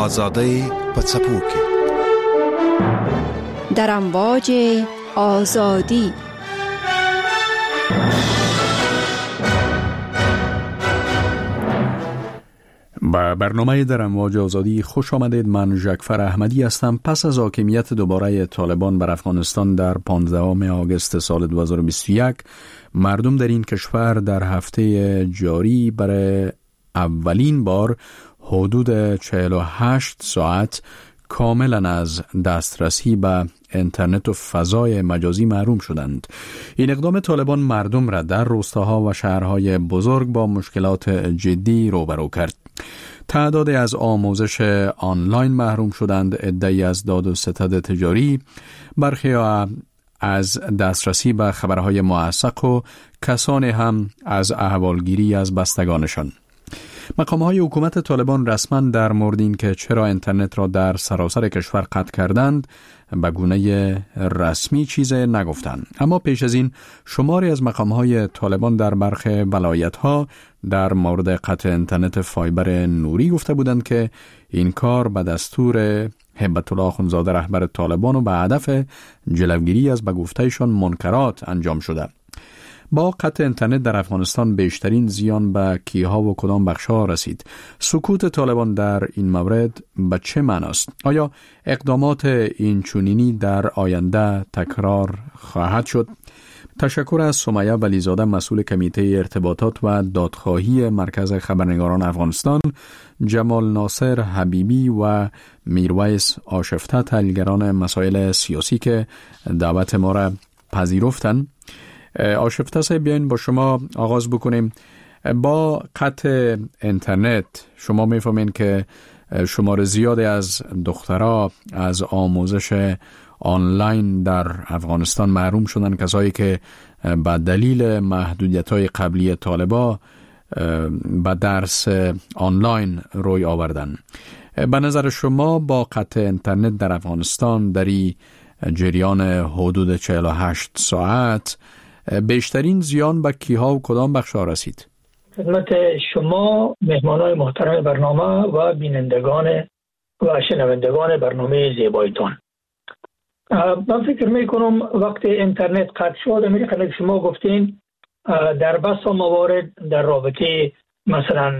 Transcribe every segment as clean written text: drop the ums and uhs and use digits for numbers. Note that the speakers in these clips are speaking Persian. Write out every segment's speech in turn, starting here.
آزادی پڅپوکي در امواج آزادی. با برنامه در امواج آزادی خوش آمدید. من ژکفر احمدی هستم. پس از حاکمیت دوباره طالبان بر افغانستان در 15 آگوست سال 2021 مردم در این کشور در هفته جاری برای اولین بار حدود 48 ساعت کاملا از دسترسی به اینترنت و فضای مجازی محروم شدند. این اقدام طالبان مردم را در روستاها و شهرهای بزرگ با مشکلات جدی روبرو کرد. تعدادی از آموزش آنلاین محروم شدند، عده‌ای از داد و ستد تجاری، برخی از دسترسی به خبرهای موثق و کسانی هم از احوالگیری از بستگانشان. مقام‌های حکومت طالبان رسما در مورد این که چرا اینترنت را در سراسر کشور قطع کردند به گونه رسمی چیزی نگفتند، اما پیش از این شماری از مقام‌های طالبان در برخی ولایت‌ها در مورد قطع اینترنت فایبر نوری گفته بودند که این کار به دستور هیبت الله اخندزاده رهبر طالبان و به هدف جلوگیری از به گفته‌شان منکرات انجام شده. با قطع اینترنت در افغانستان بیشترین زیان به کیها و کدام بخش‌ها رسید؟ سکوت طالبان در این مورد به چه معناست؟ آیا اقدامات این چنینی در آینده تکرار خواهد شد؟ تشکر از سمیه ولیزاده، مسئول کمیته ارتباطات و دادخواهی مرکز خبرنگاران افغانستان، جمال ناصر حبیبی و میرویس آشفته، تحلیلگران مسائل سیاسی که دعوت ما را پذیرفتند. آشفته صاحب، بیاین با شما آغاز بکنیم. با قطع اینترنت شما میفهمین که شمار زیادی از دخترها از آموزش آنلاین در افغانستان محروم شدن، کسایی که به دلیل محدودیت‌های قبلی طالبان به درس آنلاین روی آوردن. به نظر شما با قطع اینترنت در افغانستان در این جریان حدود 48 ساعت بیشترین زیان به کیها و کدام بخش‌ها رسید؟ خدمت شما مهمانان محترم برنامه و بینندگان و شنوندگان برنامه زیبایتان، من فکر میکنم وقتی اینترنت قطع شد، همین که شما گفتین، در بسا موارد در رابطه مثلا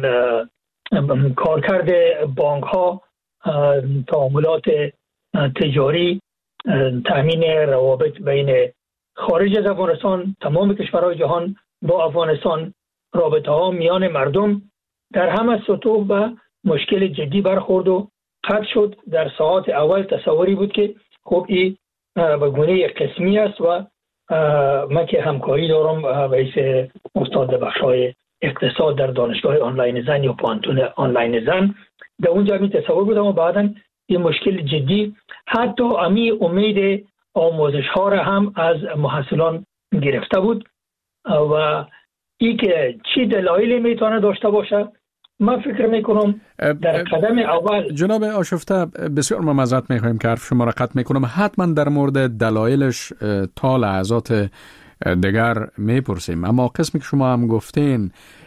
کارکرد بانک ها، تعاملات تجاری، تامین روابط بین خارج از افغانستان، تمام کشورهای جهان با افغانستان، رابطه ها میان مردم در همه سطوح به مشکل جدی برخورد و قطع شد. در ساعات اول تصوری بود که خب این به گونه قسمی است و من که همکاری دارم رئیس استاد بخش‌های اقتصاد در دانشگاه آنلاین زن یا پانتون آنلاین زن، در اونجا می تصور بودم و بعداً این مشکل جدی حتی امی امید آموزش ها را هم از محصلان گرفته بود و این که چی دلایلی میتونه داشته باشه، من فکر میکنم در قدم اول. جناب آشفته، بسیار معذرت میخوایم که حرف شما را قطع میکنم، حتما در مورد دلایلش تا لحظات دیگر میپرسیم، اما قسمی که شما هم گفتین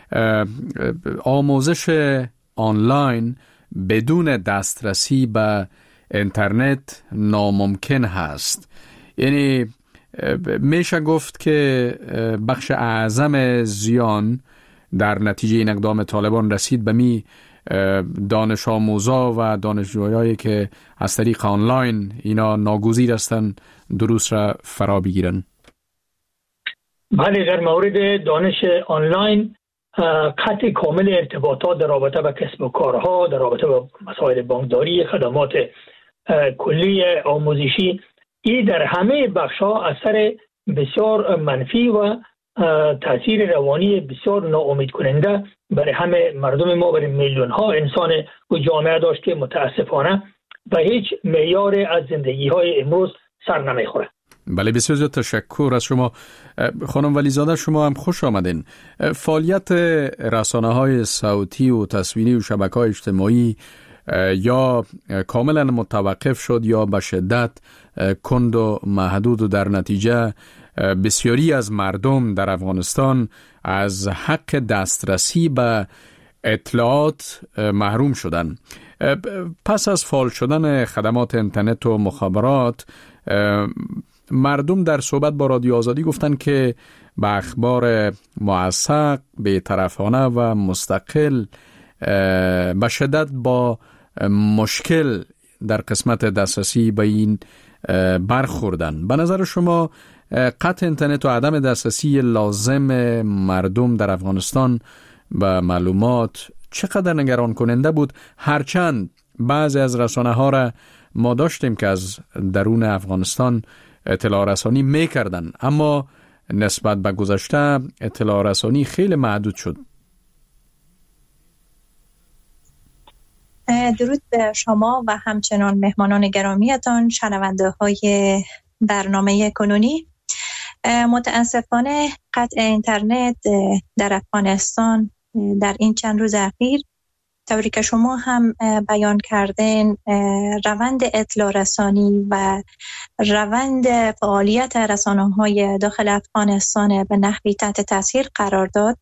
آموزش آنلاین بدون دسترسی به اینترنت ناممکن هست، یعنی میشه گفت که بخش اعظم زیان در نتیجه این اقدام طالبان رسید به می دانش آموزا و دانشجویایی که از طریق آنلاین اینا ناگزیر هستند دروس را فرا بگیرن. بله، در مورد دانش آنلاین قطع کامل ارتباطات در رابطه با کسب و کارها، در رابطه با مسائل بانکداری، خدمات کلی آموزشی، این در همه بخش‌ها اثر بسیار منفی و تاثیر روانی بسیار ناامید کننده برای همه مردم ما، برای میلیون ها انسان و جامعه داشت که متاسفانه به هیچ معیار از زندگی های امروز سر نمیخوره. بله، بسیار زیاد تشکر از شما. خانم ولیزاده، شما هم خوش آمدین. فعالیت رسانه‌های صوتی و تصویری و شبکه‌های اجتماعی یا کاملا متوقف شد یا به شدت کند و محدود و در نتیجه بسیاری از مردم در افغانستان از حق دسترسی به اطلاعات محروم شدند. پس از فعال شدن خدمات اینترنت و مخابرات، مردم در صحبت با رادیو آزادی گفتن که به اخبار موثق، بی‌طرفانه و مستقل به شدت با مشکل در قسمت دسترسی به این برخوردن. به نظر شما قطع اینترنت و عدم دسترسی لازم مردم در افغانستان به معلومات چقدر نگران کننده بود؟ هرچند بعضی از رسانه ها را ما داشتیم که از درون افغانستان اطلاع رسانی میکردن، اما نسبت به گذشته اطلاع رسانی خیلی محدود شد. درود به شما و همچنان مهمانان گرامیتان، شنونده های برنامه کنونی. متاسفانه قطع اینترنت در افغانستان در این چند روز اخیر، طوری که شما هم بیان کردین، روند اطلاع رسانی و روند فعالیت رسانه‌های داخل افغانستان به نحوی تحت تاثیر قرار داد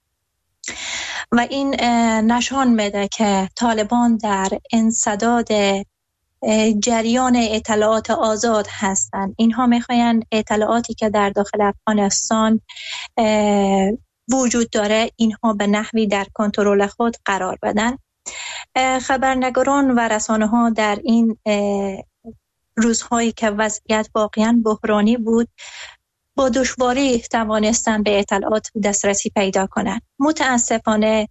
و این نشان میده که طالبان در انسداد جریان اطلاعات آزاد هستند. اینها میخواین اطلاعاتی که در داخل افغانستان وجود داره اینها به نحوی در کنترل خود قرار بدن. خبرنگاران و رسانه ها در این روزهایی که وضعیت واقعا بحرانی بود با دشواری توانستن به اطلاعات دسترسی پیدا کنند. متاسفانه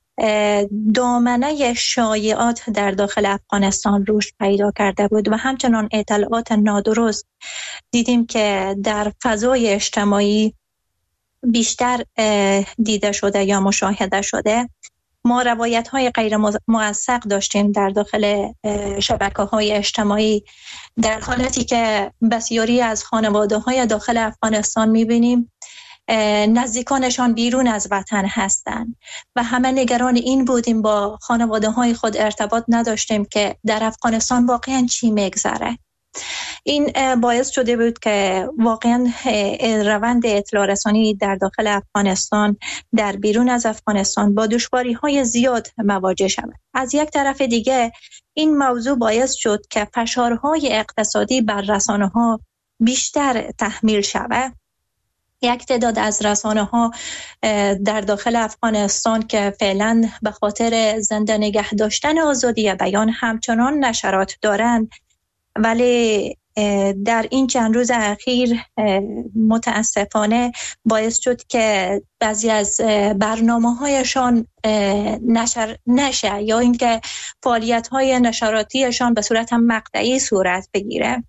دامنه شایعات در داخل افغانستان رشد پیدا کرده بود و همچنان اطلاعات نادرست دیدیم که در فضای اجتماعی بیشتر دیده شده یا مشاهده شده. ما روایت‌های غیر موثق داشتیم در داخل شبکه‌های اجتماعی، در حالتی که بسیاری از خانواده‌های داخل افغانستان می‌بینیم نزدیکانشان بیرون از وطن هستند و همه نگران این بودیم با خانواده‌های خود ارتباط نداشتیم که در افغانستان واقعاً چی می‌گذره. این باعث شده بود که واقعا روند اطلاع رسانی در داخل افغانستان در بیرون از افغانستان با دشواری‌های زیاد مواجه شود. از یک طرف دیگه این موضوع باعث شد که فشارهای اقتصادی بر رسانه‌ها بیشتر تحمیل شود. یک تعداد از رسانه‌ها در داخل افغانستان که فعلا به خاطر زنده نگه داشتن آزادی بیان همچنان نشرات دارند، ولی در این چند روز اخیر متاسفانه باعث شد که بعضی از برنامه‌هایشان نشر نشه یا اینکه فعالیت‌های نشراتیشان به صورت مقطعی صورت بگیره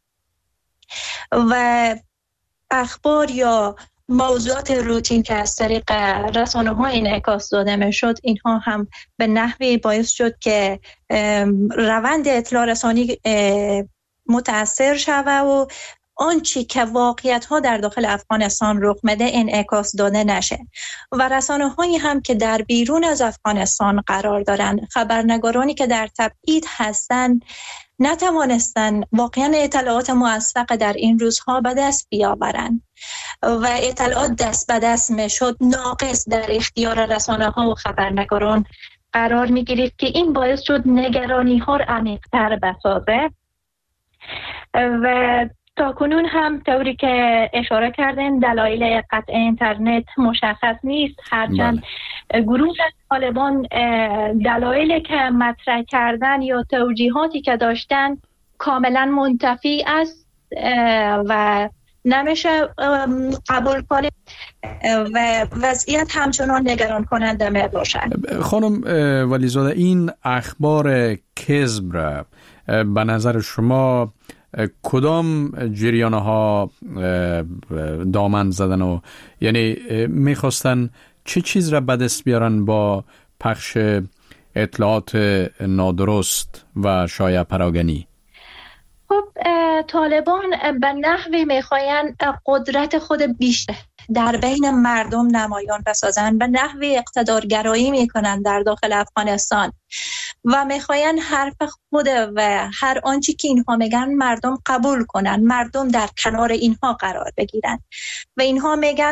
و اخبار یا موضوعات روتین که از طریق رسانه‌ها انعکاس داده می‌شد، اینها هم به نحوی باعث شد که روند اطلاع رسانی متأثر شود و آنچه که واقعیت‌ها در داخل افغانستان رخ میده انعکاس داده نشه و رسانه‌هایی هم که در بیرون از افغانستان قرار دارند، خبرنگارانی که در تبعید هستند، نتوانستند واقعا اطلاعات موثق در این روزها به دست بیاورند و اطلاعات دست به دست میشد ناقص در اختیار رسانه‌ها و خبرنگاران قرار می‌گرفت که این باعث شد نگرانی‌ها را عمیق‌تر بسازه و تا کنون هم طوری که اشاره کردن دلایل قطع اینترنت مشخص نیست، هرچند گروه طالبان دلایلی که مطرح کردن یا توجیهاتی که داشتن کاملا منتفی است و نمیشه قبول کنه و وضعیت همچنان نگران کننده می باشد. خانم ولیزاده، این اخبار کذب را به نظر شما کدام جریان‌ها دامن زدن و یعنی میخواستن چه چیز را به دست بیارن با پخش اطلاعات نادرست و شایع پراگنی؟ خب طالبان به نحوی میخواین قدرت خود بیشتر در بین مردم نمایان بسازن، به نحوی اقتدارگرایی میکنن در داخل افغانستان و میخواین حرف خود و هر آنچه که اینها میگن مردم قبول کنن، مردم در کنار اینها قرار بگیرن و اینها میگن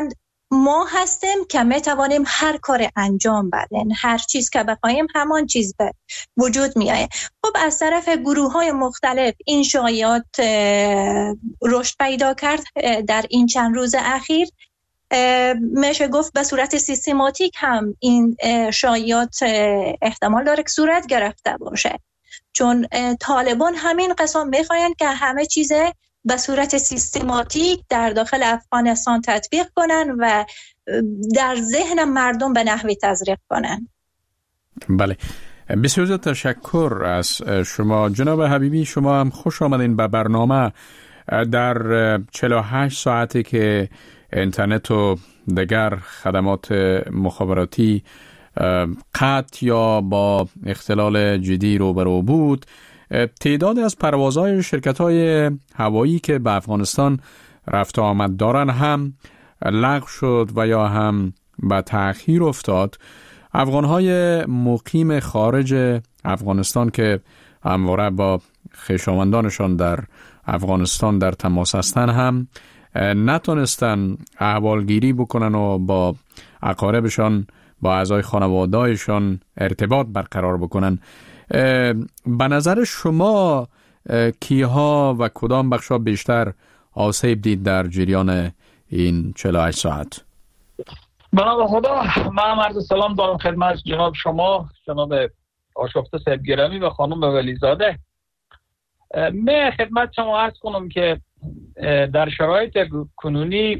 ما هستیم که می توانیم هر کار انجام بدیم، هر چیز که بخوایم همان چیز به وجود می آید. خب از طرف گروه های مختلف این شایعات رشد پیدا کرد در این چند روز اخیر. میشه گفت به صورت سیستماتیک هم این شایعات احتمال داره که صورت گرفته باشه، چون طالبان همین قسم میخواین که همه چیز به صورت سیستماتیک در داخل افغانستان تطبیق کنن و در ذهن مردم به نحوی تزریق کنن. بله، بسیار تشکر از شما جناب حبیبی. شما هم خوش آمدین به برنامه. در 48 ساعتی که اینترنت و دیگر خدمات مخابراتی قطع یا با اختلال جدی روبرو بود، تعداد از پروازهای شرکت‌های هوایی که به افغانستان رفت آمد دارن هم لغو شد و یا هم به تأخیر افتاد. افغان‌های مقیم خارج افغانستان که همواره با خویشاوندانشان در افغانستان در تماس هستند هم نتونستن احوالگیری بکنن و با اقاربشان، با اعضای خانواده‌شان ارتباط برقرار بکنن. به نظر شما کیها و کدام بخشا بیشتر آسیب دید در جریان این 48 ساعت؟ بنابرای خدا، من عرض سلام دارم خدمت جناب شما، جناب آشفته صاحب گرامی و خانم ولیزاده. من خدمت شما عرض کنم که در شرایط کنونی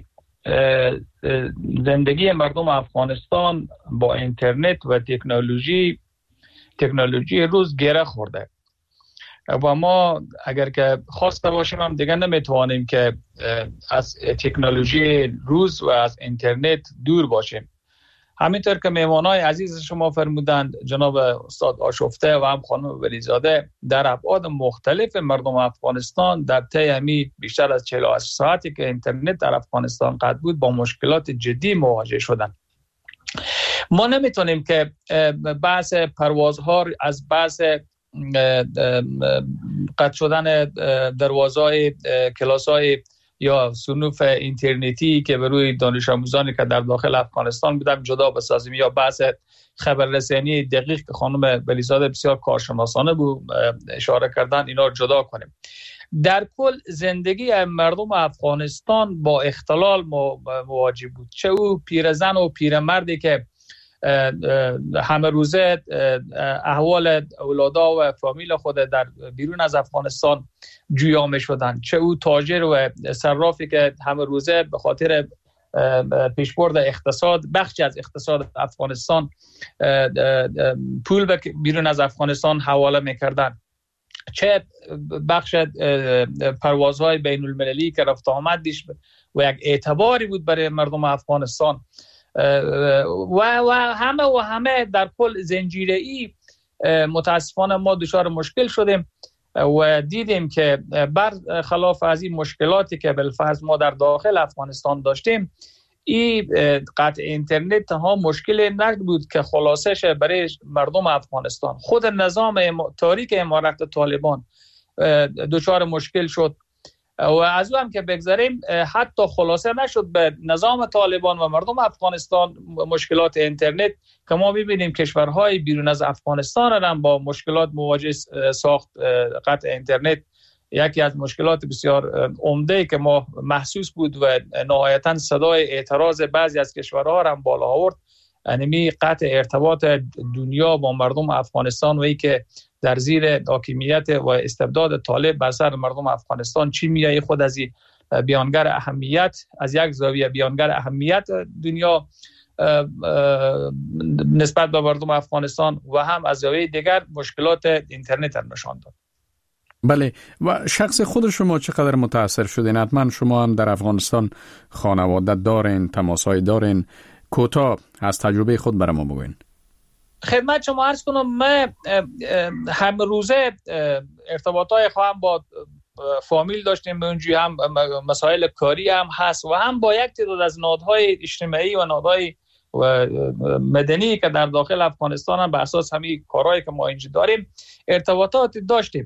زندگی مردم افغانستان با اینترنت و تکنولوژی روز گره خورده و ما اگر که خواسته باشیم هم دیگه نمیتوانیم که از تکنولوژی روز و از اینترنت دور باشیم. همینطور که مهمانای عزیز شما فرمودند، جناب استاد آشفته و هم خانم ولیزاده، در ابعاد مختلف مردم افغانستان در طی همی بیشتر از 48 ساعتی که اینترنت در افغانستان قطع بود با مشکلات جدی مواجه شدند. ما نمیتونیم که بحث پروازها از بحث قطع شدن دروازهای کلاس‌های یا صنوف اینترنتی که به روی دانش آموزانی که در داخل افغانستان بودن جدا بسازیم، یا بحث خبررسانی دقیق که خانم ولیزاده بسیار کارشناسانه بود اشاره کردن، اینا رو جدا کنیم. در کل زندگی مردم افغانستان با اختلال مواجه بود، چه او پیرزن و پیرمردی که همه روزه احوال اولادا و فامیل خود در بیرون از افغانستان جویا می شدن، چه او تاجر و صرافی که همه روزه به خاطر پیشبرد اقتصاد، بخشی از اقتصاد افغانستان، پول به بیرون از افغانستان حواله می کردن، چه بخش پروازهای بین المللی که رفت آمد و یک اعتباری بود برای مردم افغانستان و همه در کل زنجیره‌ای متاسفانه ما دچار مشکل شدیم و دیدیم که برخلاف از این مشکلاتی که بالفرض ما در داخل افغانستان داشتیم، این قطع اینترنت ها مشکل نبود که خلاصش برای مردم افغانستان. خود نظام تاریک امارت طالبان دچار مشکل شد و از او هم که بگذاریم حتی خلاصه نشد به نظام طالبان و مردم افغانستان مشکلات اینترنت که ما می‌بینیم کشورهای بیرون از افغانستان هم با مشکلات مواجه ساخت. قطع اینترنت یکی از مشکلات بسیار عمده که ما محسوس بود و نهایتاً صدای اعتراض بعضی از کشورها هم بالا آورد، یعنی قطع ارتباط دنیا با مردم افغانستان و ای که در زیر حاکمیت و استبداد طالب بر سر مردم افغانستان چی میایه خود از بیانگر اهمیت، از یک زاویه بیانگر اهمیت دنیا نسبت به مردم افغانستان و هم از زاویه دیگر مشکلات اینترنت هم نشان داد. بله، و شخص خود شما چقدر متاثر شدین؟ حتما شما هم در افغانستان خانواده دارین، تماسای دارین، کوتاه از تجربه خود برای ما بگوین. خدمت شما عرض کنم، من هم روزه ارتباطای خواهم با فامیل داشتیم، اونجوری هم مسائل کاری هم هست و هم با یک تعداد از نهادهای اجتماعی و نهادهای مدنی که در داخل افغانستان هم به اساس همین کارهایی که ما اینجا داریم ارتباطات داشتیم.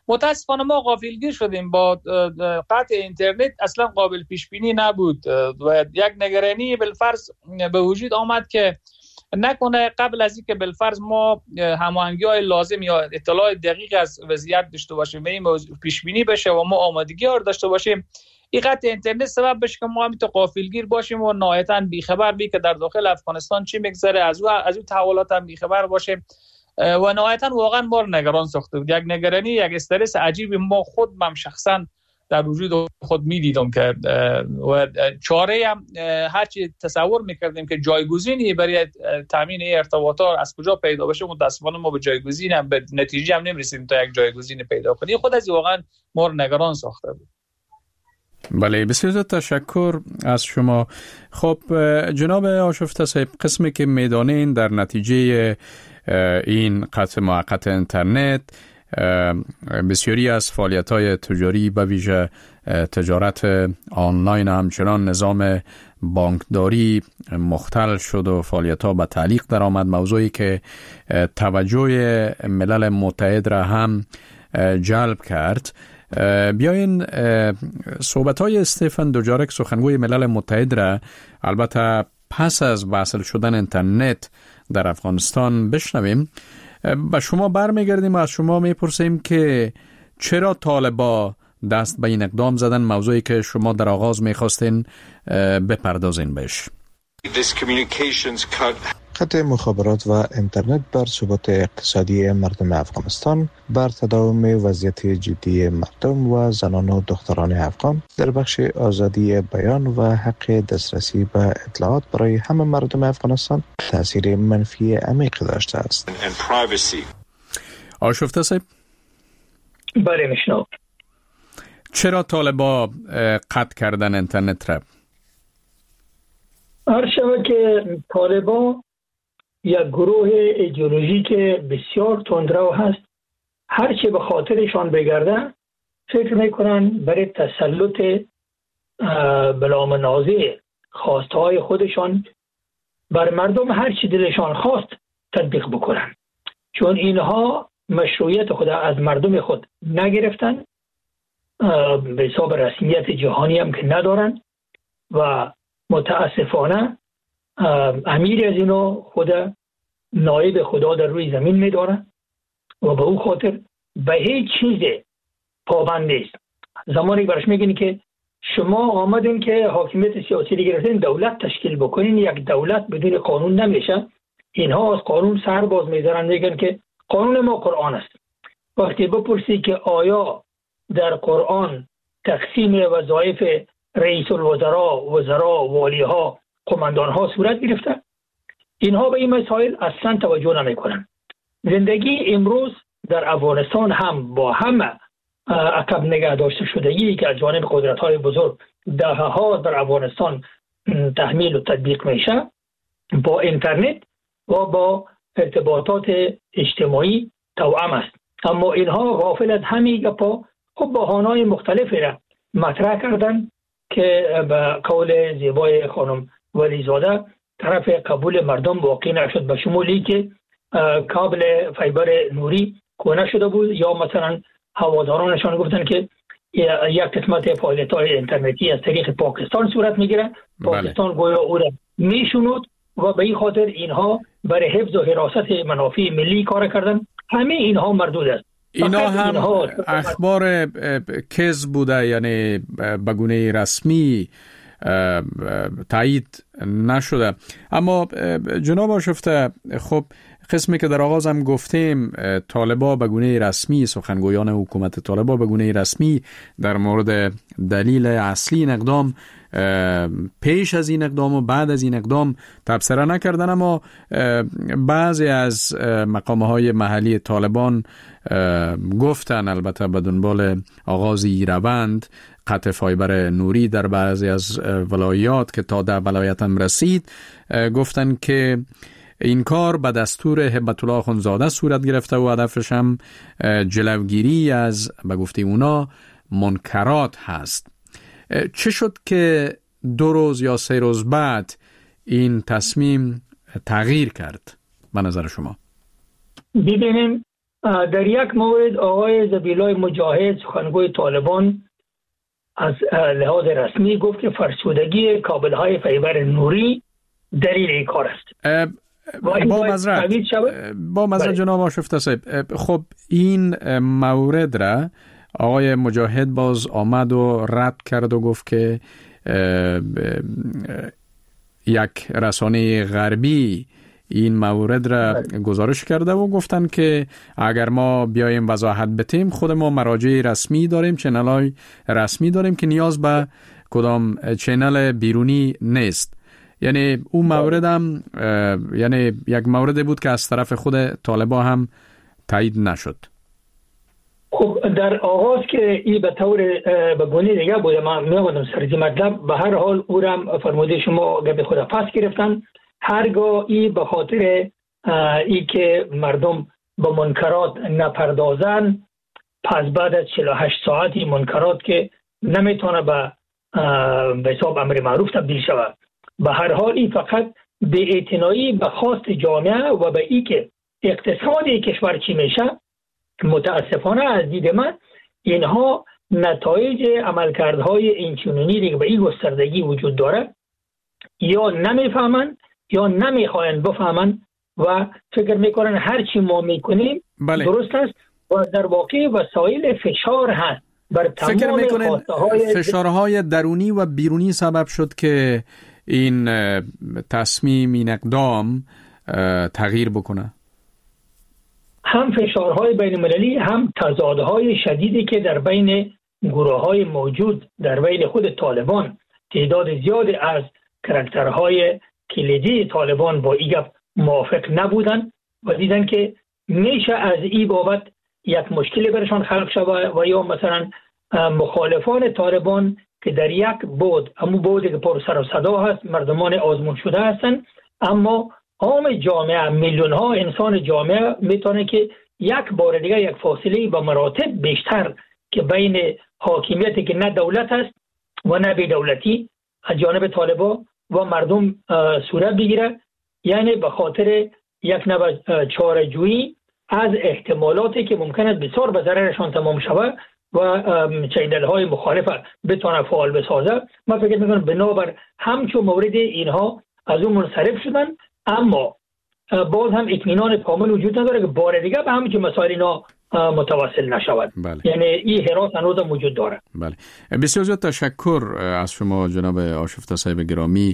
متاسفانه ما غافلگیر شدیم. با قطع اینترنت اصلا قابل پیش بینی نبود و یک نگرانی بالفرض به وجود آمد که نکنه قبل از اینکه بالفرض ما هماهنگی‌های لازم یا اطلاع دقیق از وضعیت داشته باشیم و این پیش بینی بشه و ما آمادگی رو داشته باشیم، این قطع اینترنت سبب بشه که ما همینطور غافلگیر باشیم و نهایتاً بیخبر بی که در داخل افغانستان چی میگذره، از اون تحولات هم بیخبر باشیم و نهایتاً واقعا ما رو نگران ساخته بود. یک نگرانی، یک استرس عجیبی ما خودم شخصا در وجود خود میدیدم که و چاره هم هرچی تصور میکردیم که جایگزینی برای تامین ارتباطات از کجا پیدا بشه، متاسفانه ما به جایگزین هم به نتیجه هم نمیرسیم تا یک جایگزین پیدا کنیم. خود از واقعا ما رو نگران ساخته بود. بله، بسیار تشکر از شما. خب جناب آشفته صاحب، قسمی که میدانین در نتیجه این قطع موقت اینترنت بسیاری از فعالیت‌های تجاری به ویژه تجارت آنلاین همچنان نظام بانکداری مختل شد و فعالیت‌ها به تعلیق در آمد، موضوعی که توجه ملل متحد را هم جلب کرد. بیاین صحبت‌های استفن دوجارک سخنگوی ملل متحد را البته پس از وصل شدن اینترنت در افغانستان بشنویم. به شما برمیگردیم و از شما میپرسیم که چرا طالبا دست به این اقدام زدن، موضوعی که شما در آغاز میخواستین بپردازین بهش. قطع مخابرات و اینترنت بر ثبات اقتصادی مردم افغانستان، بر تداوم وضعیت جدی مردم و زنان و دختران افغان در بخش آزادی بیان و حق دسترسی به اطلاعات برای همه مردم افغانستان تأثیر منفی عمیق داشته است. آشفته صاحب، بله میشنم. چرا طالبا قطع کردن اینترنت را؟ هر شبه که طالبا یک گروه ایدئولوژیک بسیار تندرو هست، هر چه به خاطرشان بگرده فکر میکنن برای تسلط بلامنازع خواستهای خودشان بر مردم هر چی دلشان خواست تطبیق بکنن، چون اینها مشروعیت خود از مردم خود نگرفتن، به حساب رسمیت جهانی هم که ندارن و متاسفانه امیر از اینو خود نایب خدا در روی زمین میداره و به او خاطر به هیچ چیز پابند نیست. زمانی برش میگین که شما آمدین که حاکمیت سیاسی رو گرفتین، دولت تشکیل بکنین، یک دولت بدون قانون نمیشه. اینها از قانون سر باز میذارن، میگن که قانون ما قرآن است. وقتی بپرسی که آیا در قرآن تقسیم وظایف رئیس الوزراء، وزرا، والیها، قماندانها صورت گرفته، اینها به این مسائل اصلا توجه نمیکنن. زندگی امروز در افغانستان هم با همه عقب نگه داشته شدگی که از جانب قدرت‌های بزرگ دهه‌ها در افغانستان تحمیل و تطبیق میشه، با اینترنت و با ارتباطات اجتماعی توأم است. اما اینها غافل از همین گپا خب بهانه‌های مختلفی را مطرح کردن که به قول زیبای خانم ولیزاده طرف قبول مردم واقع نشد، به شمولی که کابل فیبر نوری کونه شده بود، یا مثلا هوادارانشان گفتن که یک قسمت فعالیت‌های اینترنتی از طریق پاکستان صورت میگیره، پاکستان گویا او را میشنود و به این خاطر اینها برای حفظ و حراست منافع ملی کار کردن. همه اینها مردود است. اینا هم اخبار کذب بوده، یعنی به گونه رسمی تایید نشده. اما جناب آشفته، خب قسمی که در آغاز هم گفتیم، طالبا به گونه رسمی، سخنگویان حکومت طالبا به گونه رسمی در مورد دلیل اصلی این اقدام پیش از این اقدام و بعد از این اقدام تبصره نکردن، اما بعضی از مقام‌های محلی طالبان گفتن، البته به دنبال آغاز روند قطع فایبر نوری در بعضی از ولایات که تا در ولایت هم رسید، گفتن که این کار به دستور هبت الله اخوندزاده صورت گرفته و هدفش هم جلوگیری از به گفته اونا منکرات هست. چه شد که 2 روز یا 3 روز بعد این تصمیم تغییر کرد به نظر شما؟ ببینیم در یک مورد آقای ذبیحالله مجاهد سخنگوی طالبان از لحاظ رسمی گفت که فرسودگی کابل‌های فیبر نوری دلیل این کار است. با مذرت جناب آشفته صاحب، خب این مورد را آقای مجاهد باز آمد و رد کرد و گفت که یک رسانه غربی این مورد را گزارش کرده و گفتن که اگر ما بیایم وضاحت بدیم، خود ما مراجع رسمی داریم، چنل‌های رسمی داریم که نیاز به کدام چنل بیرونی نیست. یعنی اون مورد هم یعنی یک مورد بود که از طرف خود طالبان هم تایید نشد. خب در آغاز که این به طور به گونه دیگه بوده، من می‌گفتم سرزی مطلب، به هر حال او را فرموده شما گپ خود پس گرفتن. هرگاه این به خاطر ای که مردم به منکرات نپردازن، پس بعد از 48 ساعتی منکرات که نمیتونه به حساب امر معروف تبدیل شود. به هر حال این فقط به اعتنایی به خواست جامعه و به ای که اقتصادی کشور چی میشه، متاسفانه از دید من اینها نتایج عملکردهای اینچنینی دیگه به این گستردگی وجود داره، یا نمیفهمن یا نمیخواین بفهمن و فکر میکنن هر چی ما میکنیم درست است و در واقع وسایل فشار هست بر تمام خواسته‌های فشارهای درونی و بیرونی سبب شد که این تصمیم، این اقدام تغییر بکنه. هم فشارهای بین المللی، هم تضادهای شدیدی که در بین گروه‌های موجود در بین خود طالبان، تعداد زیادی از کاراکترهای کلیدی طالبان با این موافق نبودن و دیدن که میشه از این بابت یک مشکلی برشان خلق شود و یا مثلا مخالفان طالبان که در یک بود، همون بودی که پر سر و صدا هست، مردمان آزمون شده هستن، اما عام جامعه، میلیون ها انسان جامعه میتونه که یک بار دیگه یک فاصله به مراتب بیشتر که بین حاکمیتی که نه دولت است و نه بی دولتی از جانب طالبان و مردم صورت بگیره، یعنی به خاطر یک نوع چاره‌جویی از احتمالاتی که ممکن است بسیار به ضررشان تمام شود و چینل‌های مخالف بتونه فعال بسازه. من فکر می‌کنم بنابر همچون مورد اینها از اون منصرف شدن، اما باز هم اطمینان کامل وجود نداره که بار دیگه به همچون مسائل اینا متواصل نشود. بله. یعنی این حراس هنوز وجود داره. بله. بسیار زیاد تشکر از شما جناب آشفته صاحب گرامی.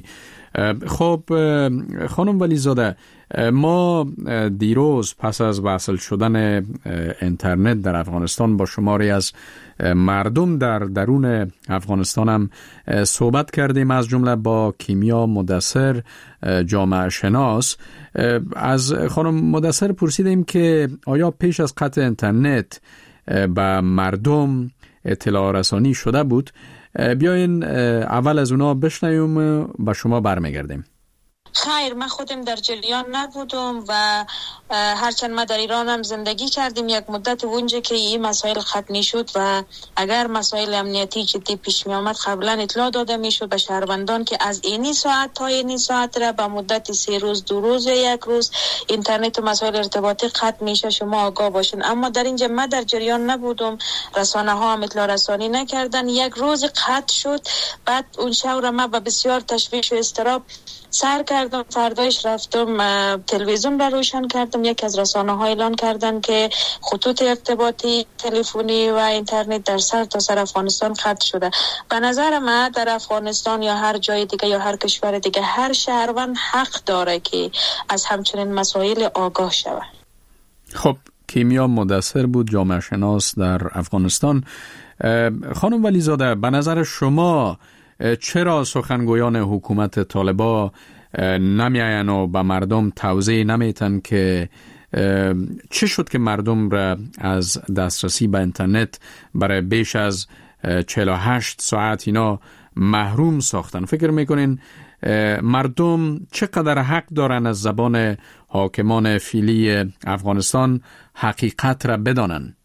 خب خانم ولیزاده، ما دیروز پس از وصل شدن اینترنت در افغانستان با شماری از مردم در درون افغانستان هم صحبت کردیم، از جمله با کیمیا مدثر، جامعه شناس. از خانم مدثر پرسیدیم که آیا پیش از قطع اینترنت به مردم اطلاع رسانی شده بود؟ بیاین اول از اونا بشنویم و شما برمیگردیم. خیر، من خودم در جریان نبودم و هرچند ما در ایران هم زندگی کردیم یک مدت اونجا که این مسائل ختم شد و اگر مسائل امنیتی جدی پیش می آمد قبلا اطلاع داده می شد به شهروندان که از اینی ساعت تا اینی ساعت را به مدت 3 روز 2 روز 1 روز اینترنت و مسائل ارتباطی ختم میشه، شما آگاه باشین. اما در اینجا ما در جریان نبودم، رسانه ها هم اطلاع رسانی نکردن. یک روز قطع شد، بعد اون شب را ما به بسیار تشویش و اضطراب سر کردم. فردایش رفتم تلویزیون را روشن کردم، یک از رسانه‌ها اعلان کردن که خطوط ارتباطی تلفنی و اینترنت در سر تا سر افغانستان قطع شده. به نظر من در افغانستان یا هر جای دیگه یا هر کشور دیگه هر شهروند حق داره که از همچنین مسائل آگاه شود. خب کیمیا مدثر بود، جامعه شناس در افغانستان. خانم ولیزاده، به نظر شما چرا سخنگویان حکومت طالبان نمیاین و به مردم توضیح نمیتن که چه شد که مردم را از دسترسی به اینترنت برای بیش از 48 ساعت اینا محروم ساختن؟ فکر میکنین مردم چقدر حق دارن از زبان حاکمان فعلی افغانستان حقیقت را بدانن؟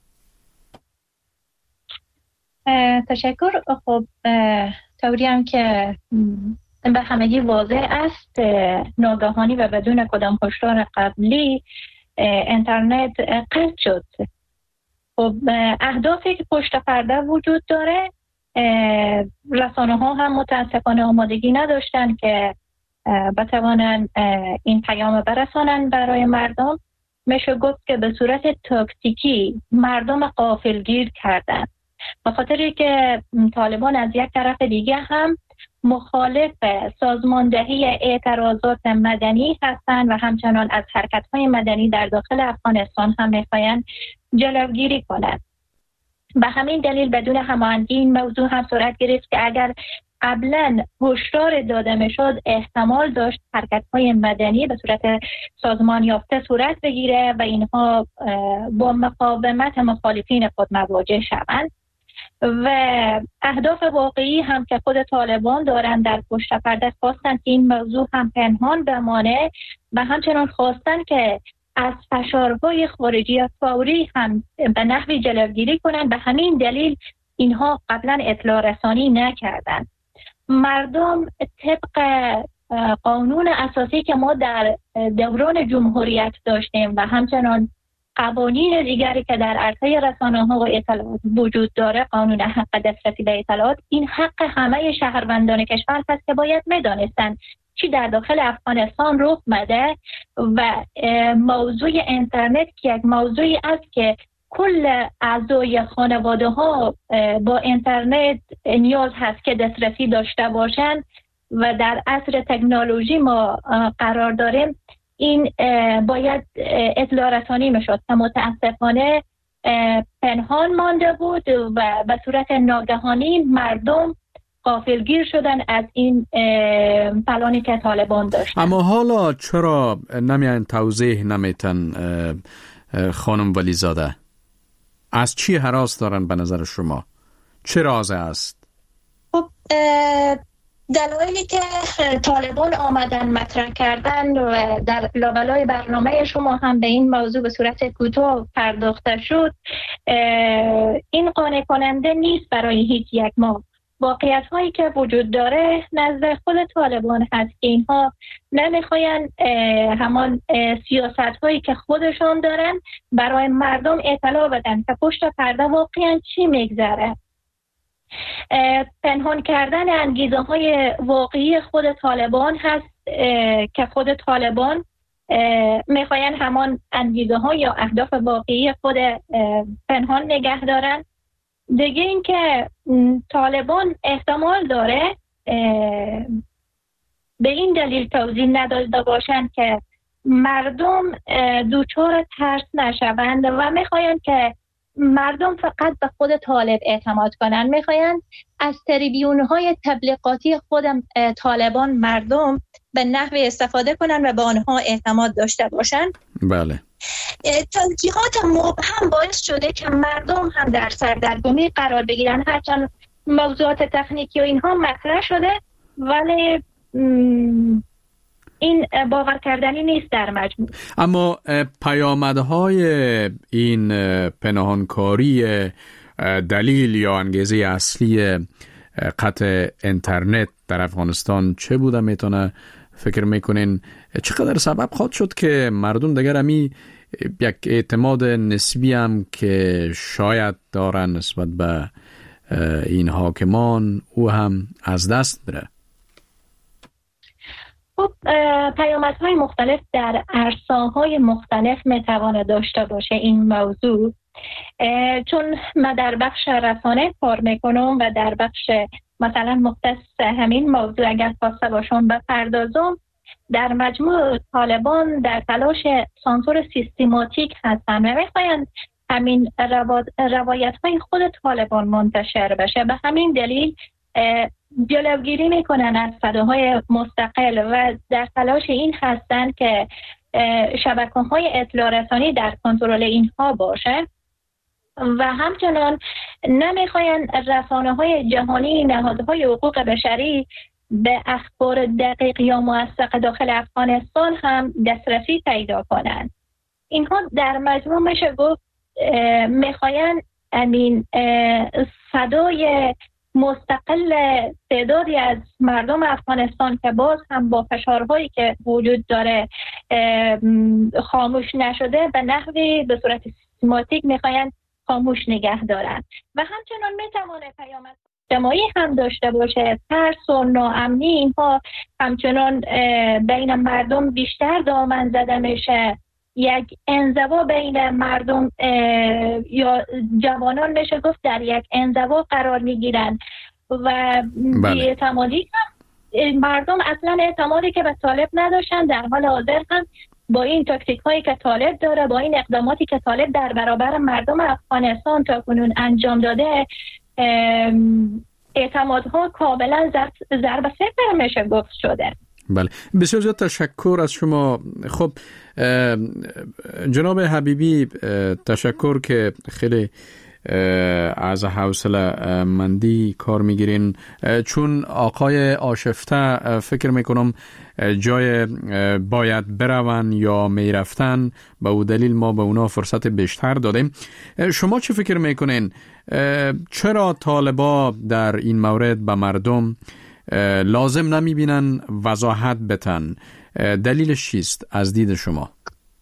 تشکر. خب طوری هم که به همگی واضح است، ناگهانی و بدون کدام هشدار قبلی اینترنت قطع شد. خب اهدافی که پشت پرده وجود داره، رسانه ها هم متاسفانه آمادگی نداشتن که بتوانن این پیام برسانن برای مردم. میشه گفت که به صورت تاکتیکی مردم غافلگیر کردن، به خاطری که طالبان از یک طرف دیگه هم مخالف سازماندهی اعتراضات مدنی هستند و همچنان از حرکت‌های مدنی در داخل افغانستان هم می‌خواهند جلوگیری کنند. به همین دلیل بدون هماهنگی این موضوع هم صورت گرفت که اگر قبلا هشدار داده میشد احتمال داشت حرکت‌های مدنی به صورت سازمان یافته صورت بگیره و اینها با مقاومت مخالفین خود مواجه شوند. و اهداف واقعی هم که خود طالبان دارن در پشت پرده خواستن که این موضوع هم پنهان بمانه و همچنان خواستن که از فشارهای خارجی فوری هم به نحوی جلوگیری کنن. به همین دلیل اینها قبلا اطلاع رسانی نکردن. مردم طبق قانون اساسی که ما در دوران جمهوریت داشتیم و همچنان قوانین دیگری که در عرصه رسانه‌ها و اطلاعات وجود داره، قانون حق دسترسی به اطلاعات، این حق همه شهروندان کشور هست که باید می‌دانستند چی در داخل افغانستان رخ مده و موضوع اینترنت که یک موضوعی است که کل اعضای خانواده ها با اینترنت نیاز هست که دسترسی داشته باشند و در عصر تکنولوژی ما قرار داریم. این باید اطلاع رسانی میشد که متاسفانه پنهان مانده بود و به صورت ناگهانی مردم غافلگیر شدن از این پلانی که طالبان داشتن. اما حالا چرا نمیان توضیح نمیتن خانم ولیزاده؟ از چی هراس دارن به نظر شما؟ چه رازه است؟ خب دلایلی که طالبان آمدن مطرح کردن و در لابلای برنامه شما هم به این موضوع به صورت کوتاه پرداخته شد، این قانع کننده نیست برای هیچ یک ما. واقعیت هایی که وجود داره نزد خود طالبان هست که اینها نمیخواین همان سیاست هایی که خودشان دارن برای مردم اطلاع بدن که پشت پرده واقعا چی میگذره. پنهان کردن انگیزه های واقعی خود طالبان هست که خود طالبان میخواین همان انگیزه ها یا اهداف واقعی خود پنهان نگه دارن. دیگه این که طالبان احتمال داره به این دلیل توضیح نداده باشند که مردم دوچار ترس نشوند و میخواین که مردم فقط به خود طالب اعتماد کنن. میخواین از تریبیون‌های تبلیغاتی خود طالبان مردم به نحوی استفاده کنن و به آنها اعتماد داشته باشن. بله. توجیهات مبهم باعث شده که مردم هم در سردرگمی قرار بگیرن، هرچند موضوعات تکنیکی و اینها مطرح شده ولی این باور کردنی نیست در مجموع. اما پیامدهای این پنهانکاری دلیل یا انگیزه اصلی قطع اینترنت در افغانستان چه بوده میتونه فکر میکنین؟ چقدر سبب خواهد شد که مردم دیگر همی یک اعتماد نسبی هم که شاید دارن نسبت به این حاکمان او هم از دست بره؟ خب پیامدهای مختلف در عرصه‌های مختلف میتواند داشته باشه این موضوع. چون من در بخش رسانه کار میکنم و در بخش مثلا مختص همین موضوع اگر خواسته باشم بپردازم، در مجموع طالبان در تلاش سانسور سیستماتیک هستن و میخواین همین روایت های خود طالبان منتشر بشه. به همین دلیل جلوگیری میکنن از صداهای مستقل و در تلاش این هستن که شبکه‌های اطلاع رسانی در کنترل اینها باشه و همچنان نمیخواین رسانه‌های جهانی، نهادهای حقوق بشری به اخبار دقیق یا موثق داخل افغانستان هم دسترسی پیدا کنند. اینها در مجموع میشه گفت میخواین امین صدای مستقل تعدادی از مردم افغانستان که باز هم با فشارهایی که وجود داره خاموش نشده به نحوی به صورت سیستماتیک میخواین خاموش نگه دارن و همچنان میتوانه پیامد اجتماعی هم داشته باشه. ترس و ناامنی اینها همچنان بین مردم بیشتر دامن زده میشه. یک انزوا بین مردم یا جوانان میشه گفت در یک انزوا قرار میگیرن و بی‌اعتمادی هم مردم اصلا اعتمادی که به طالب نداشتن در حال حاضر هم با این تاکتیک هایی که طالب داره، با این اقداماتی که طالب در برابر مردم افغانستان تا کنون انجام داده، اعتمادها کاملا ضرب صفر میشه گفت شده. بله، بسیار زیاد تشکر از شما. خب جناب حبیبی، تشکر که خیلی از حوصله مندی کار میگیرین. چون آقای آشفته فکر میکنم جای باید برون یا میرفتن، به او دلیل ما به اونا فرصت بیشتر دادیم. شما چه فکر میکنین؟ چرا طالبا در این مورد به مردم لازم نمیبینن وضاحت بتن؟ دلیلش چیست از دید شما؟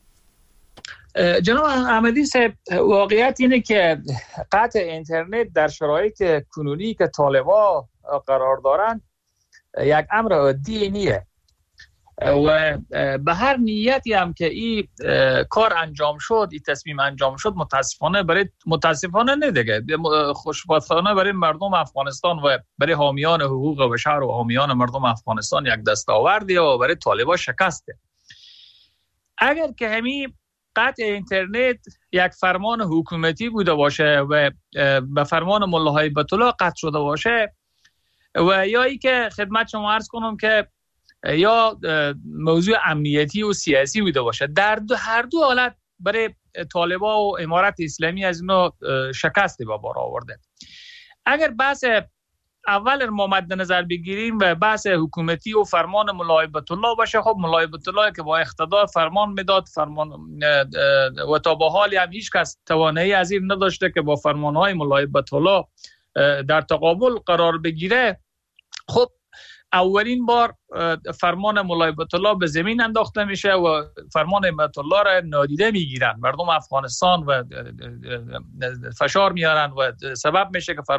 جناب احمدی صاحب، واقعیت اینه که قطع اینترنت در شرایط کنونی که طالبا قرار دارن یک امر عادی نیه و به هر نیتی هم که این کار انجام شد، این تصمیم انجام شد، متاسفانه نه دیگه، خوشبختانه برای مردم افغانستان و برای حامیان حقوق بشر و حامیان مردم افغانستان یک دستاوردی و برای طالبا شکسته. اگر که همین قطع اینترنت یک فرمان حکومتی بوده باشه و به فرمان ملا هیبت الله قطع شده باشه و یا ای که خدمت شما عرض کنم که یا موضوع امنیتی و سیاسی بوده باشه، در هر دو حالت برای طالبا و امارت اسلامی از اینو شکستی به بار آورده. اگر بحث اول ما مد نظر بگیریم و بحث حکومتی و فرمان ملا هیبت الله باشه، خب ملا هیبت الله که با اقتدار فرمان میداد، فرمان و تا به حال هم هیچ کس توانایی از این نداشته که با فرمانهای ملا هیبت الله در تقابل قرار بگیره. خب اولین بار فرمان ملا هیبت الله به زمین انداخته میشه و فرمان هیبت الله را نادیده میگیرن مردم افغانستان و فشار میارن و سبب میشه که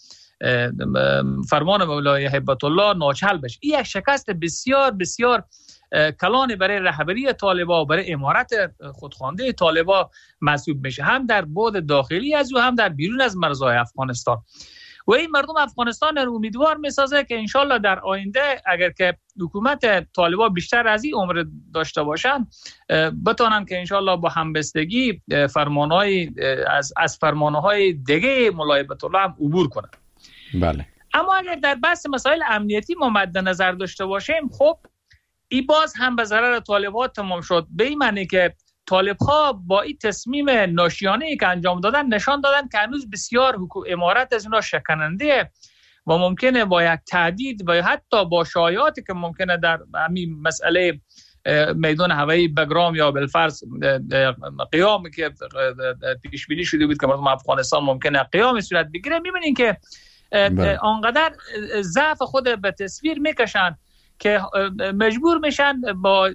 فرمان مولای هیبت الله ناچل بشه. این یک شکست بسیار بسیار کلان برای رهبری طالبا و برای امارت خودخوانده طالبا محسوب میشه، هم در بعد داخلی از او هم در بیرون از مرزهای افغانستان. و این مردم افغانستان رو امیدوار میسازه که انشالله در آینده اگر که حکومت طالبا بیشتر از این عمر داشته باشن بتونن که انشالله با همبستگی فرمانهای از فرمانهای دیگه مولای هیبت الله هم عبور کنن. بله. اما اگر در بحث مسائل امنیتی ما مد نظر داشته باشیم، خب این باز هم به ضرر طالبان تمام شد، به این معنی که طالب‌ها با این تصمیم ناشیانه‌ای که انجام دادن نشان دادن که هنوز بسیار امارت از اینا شکننده و ممکنه با یک تهدید و حتی با شایعاتی که ممکنه در همین مسئله میدان هوایی بگرام یا بالفرض قیام که پیش بینی شده بود که مردم افغانستان ممکنه قیام صورت بگیره، می‌بینین که آنقدر ضعف خود به تصویر میکشن که مجبور میشن با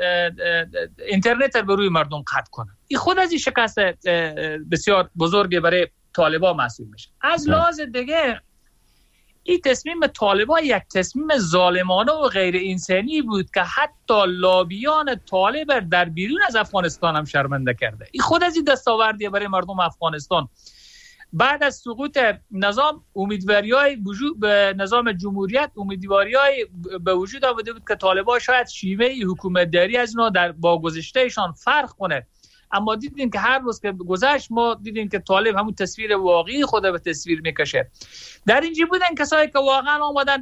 اینترنت رو روی مردم قطع کنن. این خود از این شکست بسیار بزرگی برای طالبان محسوب میشه. از لحاظ دیگه این تصمیم طالبان یک تصمیم ظالمانه و غیر انسانی بود که حتی لابیان طالب در بیرون از افغانستان هم شرمنده کرده. این خود از این دستاوردی برای مردم افغانستان. بعد از سقوط نظام امیدواری‌های وجود به نظام جمهوریت، امیدواری‌های به وجود آمده بود که طالبان شاید شیوه حکومتداری از اینا در با گذشتهشان فرق کنه، اما دیدیم که هر روز که گذشت ما دیدیم که طالب همون تصویر واقعی خود به تصویر میکشه. در اینجا بودن کسایی که واقعا آمدن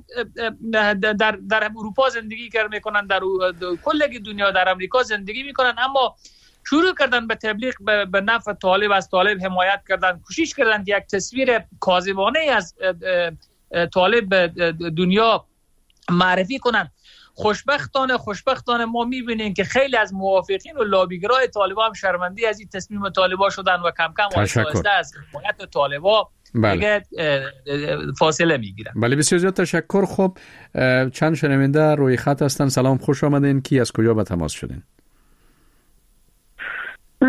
در اروپا زندگی میکنن، در کل دنیا در امریکا زندگی میکنن، اما شروع کردن به تبلیغ به نفع طالب، از طالب حمایت کردن، کوشش کردن یک تصویر کاذبانه از طالب به دنیا معرفی کنن. خوشبختانه ما میبینیم که خیلی از موافقین و لابیگرای طالبان هم شرمنده از این تصمیم طالبان شدن و کم کم آهسته از حمایت طالبان دیگه فاصله میگیرن. بله، بسیار زیاد تشکر. خب چند شنونده روی خط هستن. سلام، خوش آمدین. کی از کجا به تماس شدین؟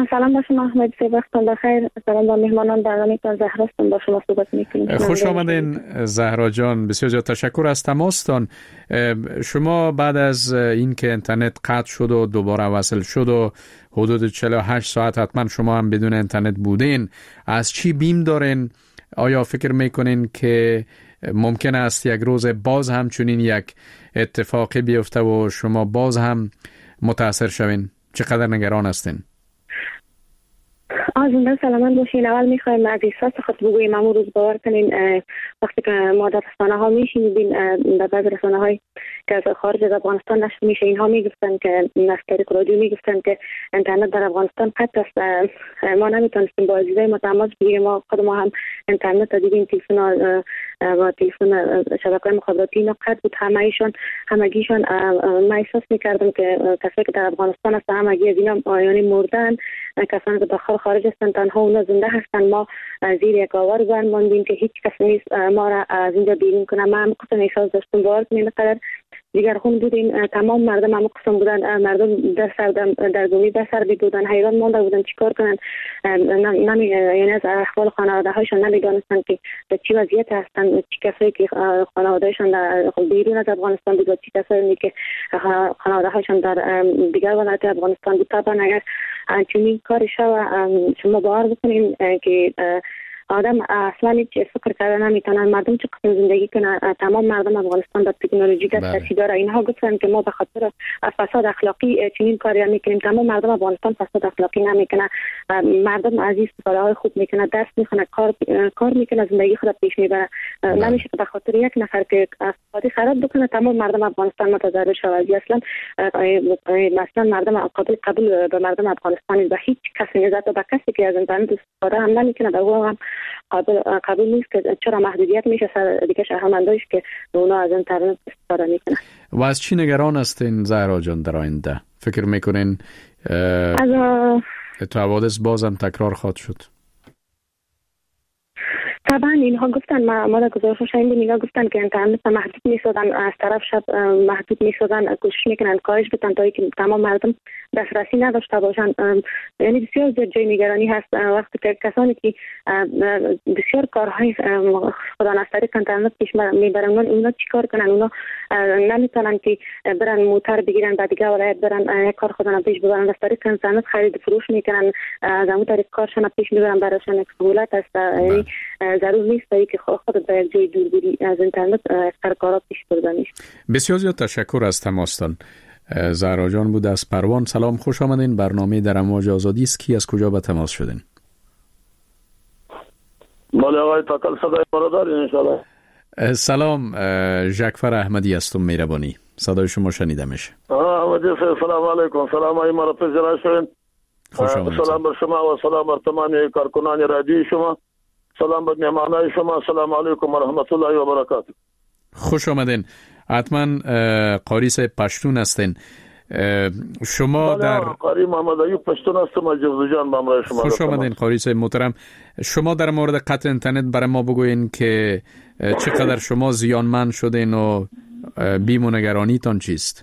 سلام با شما احمد صاحب، وقتتون بخیر. سلام با مهمانان برنامه‌تان. زهرا هستم، با شما صحبت می‌کنم. خوش آمدین زهرا جان، بسیار زیاد تشکر از تماستان. شما بعد از اینکه اینترنت قطع شد و دوباره وصل شد و حدود 48 ساعت حتما شما هم بدون اینترنت بودین، از چی بیم دارین؟ آیا فکر میکنین که ممکن است یک روز باز هم چنین یک اتفاقی بیفته و شما باز هم متاثر شوین؟ چقدر نگران هستین؟ زنده سلامت باشین. اول میخوایم از احساس خود بگوییم امو روز باور کنین وقتی که ما در رسانه ها میشینیم در بعض رسانه های که از خارج از افغانستان نشر میشه، اینها میگفتن که از طریق رادیو میگفتن که اینترنت در افغانستان قطع است. ما نمیتونستیم با عزیزای ما تماس بگیریم. ما خود ما هم اینترنت دیدیم، تلفن و تلفن شبکه مخابراتی اینا قطع بود. همگیشان ما احساس میکردم که کسایی که در افغانستان هستن همگی از اینا یعنی مردن، کسانی که داخل خارج هستن تنها اونا زنده هستن. ما زیر یک آوار زن ماندیم که هیچ کس نیست ما را از اینجا بیرون کنه. من قسم احساس داشتم، باور کنین قدر دیگر خون بودیم. تمام مردم هم قسم بودن، مردم در سر درگمی در سر بودن، حیران مانده بودن چیکار کنن. یعنی از احوال خانواده هایشان نمیدانستن که در چی وضعیت هستن، چی کسایی که خانواده هایشان در بیرون از افغانستان بود، چی کسایی که خانواده هایشان در دیگر ولایت افغانستان بود. طبعا اگر چنین کاری شما باور بکنین که آدم اصلا هیچ فکر کردن نمیتونن مردم چه قسم زندگی کنن. تمام مردم افغانستان در تکنولوژی دسترسی داره. اینها گفتن که ما به خاطر فساد اخلاقی چنین کاری میکنیم. تمام مردم افغانستان فساد اخلاقی نمیکنه. مردم از استفاده های خوب میکنه، درس میخونه، کار میکنه، زندگی خود پیش میبره. نمیشه به خاطر یک نفر که استفاده خراب بکنه تمام مردم افغانستان متضرر شود. اصلا مردم قبول به مردم افغانستان و هیچ کسی نذات به کسی که از اینترنت استفاده هم نمیکنه به او هم قبول نیست که چرا محدودیت میشه سر دیگه شهروندایش که اونا از اینترنت استفاده میکنن. و از چی نگران هستین زهرا جان در آینده؟ فکر میکنین حوادث بازم تکرار خواهد شد؟ طبعا اینها گفتن ما در گزارش این بود، اینا گفتن که اینترنت محدود میسازن، از طرف شب محدود میسازن، کوشش میکنن کاهش بدن تا اینکه تمام مردم دسترسی نداشته باشن. یعنی بسیار زیاد جای نگرانی هست وقتی که کسانی که بسیار کارهای خدا از طریق اینترنت پیش میبرن اونا چیکار کنن؟ اونا نمیتونن که برن موتر بگیرن بعد دیگه ولایت برن یک کار خودشون پیش ببرن. از طریق اینترنت خرید فروش میکنن، از اون طریق کارشون پیش میبرن. براشون یک سهولت است. یعنی ضرور نیست که خود به یک جای دور بری از اینترنت کارا پیش برده میشه. بسیار زیاد تشکر از تماستان. زهرا جان بود از پروان. سلام، خوش آمدین. برنامه در امواج آزادی است. کی از کجا به تماس شدین؟ بله آقای تاکل صدای برادر انشالله. سلام، جعفر احمدی هستم مهربانی. صدای شما شنیده میشه. سلام علیکم. سلام ای مرا پذیرا شوین. خوش آمدید. سلام بر شما و سلام بر تمام کارکنان رادیوی شما. سلام بر مهمانان شما. سلام علیکم و رحمت الله و برکاته. خوش آمدین. حتما قاری صاحب پشتون هستین. شما در قاری محمد ایوب پشتون هستم از جوزجان با امرای شما. خوش آمدین قاری صاحب محترم. شما در مورد قطع اینترنت برای ما بگوین که چقدر شما زیانمند شدین و بیم و نگرانیتان چیست؟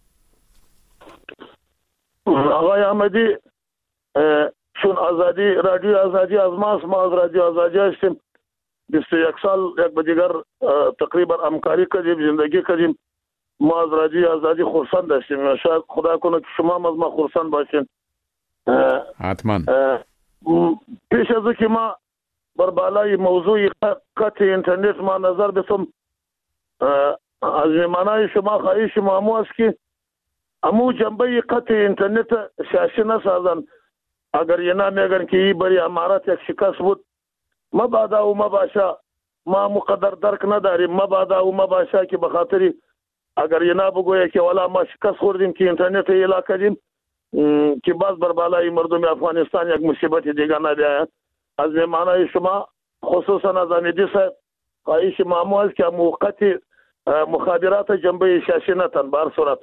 آقای احمدی چون رادیو آزادی از ماست، ما از رادیو آزادی هستیم. 21 سال یک به دیگر تقریبا همکاری کردیم، زندگی کردیم. ما از رادیو آزادی خرسند هستیم. شاید خدا کنه که شما هم از ما خرسند باشین. حتما. پیش از که ما بر بالای موضوع قطع اینترنت ما نظر بسم، از معنای شما خواهش ما همو است که همو جنبه قطع اینترنت سیاسی نسازن. اگر یه نمیگن که این بری امارات یک شکست بود، مبادا و مباشا ما مقدر درک نداریم. مبادا و مباشا که بخاطری اگر یه نبگویه که والا ما شکست خوردیم که اینترنت ایلا کردیم که باز بر بالای مردم افغانستان یک مصیبت دیگه نبیاید. از معنای شما خصوصا از امیدی صاحب خواهش ما است که موقت مخابرات جنبه سیاسی نتن بر صورت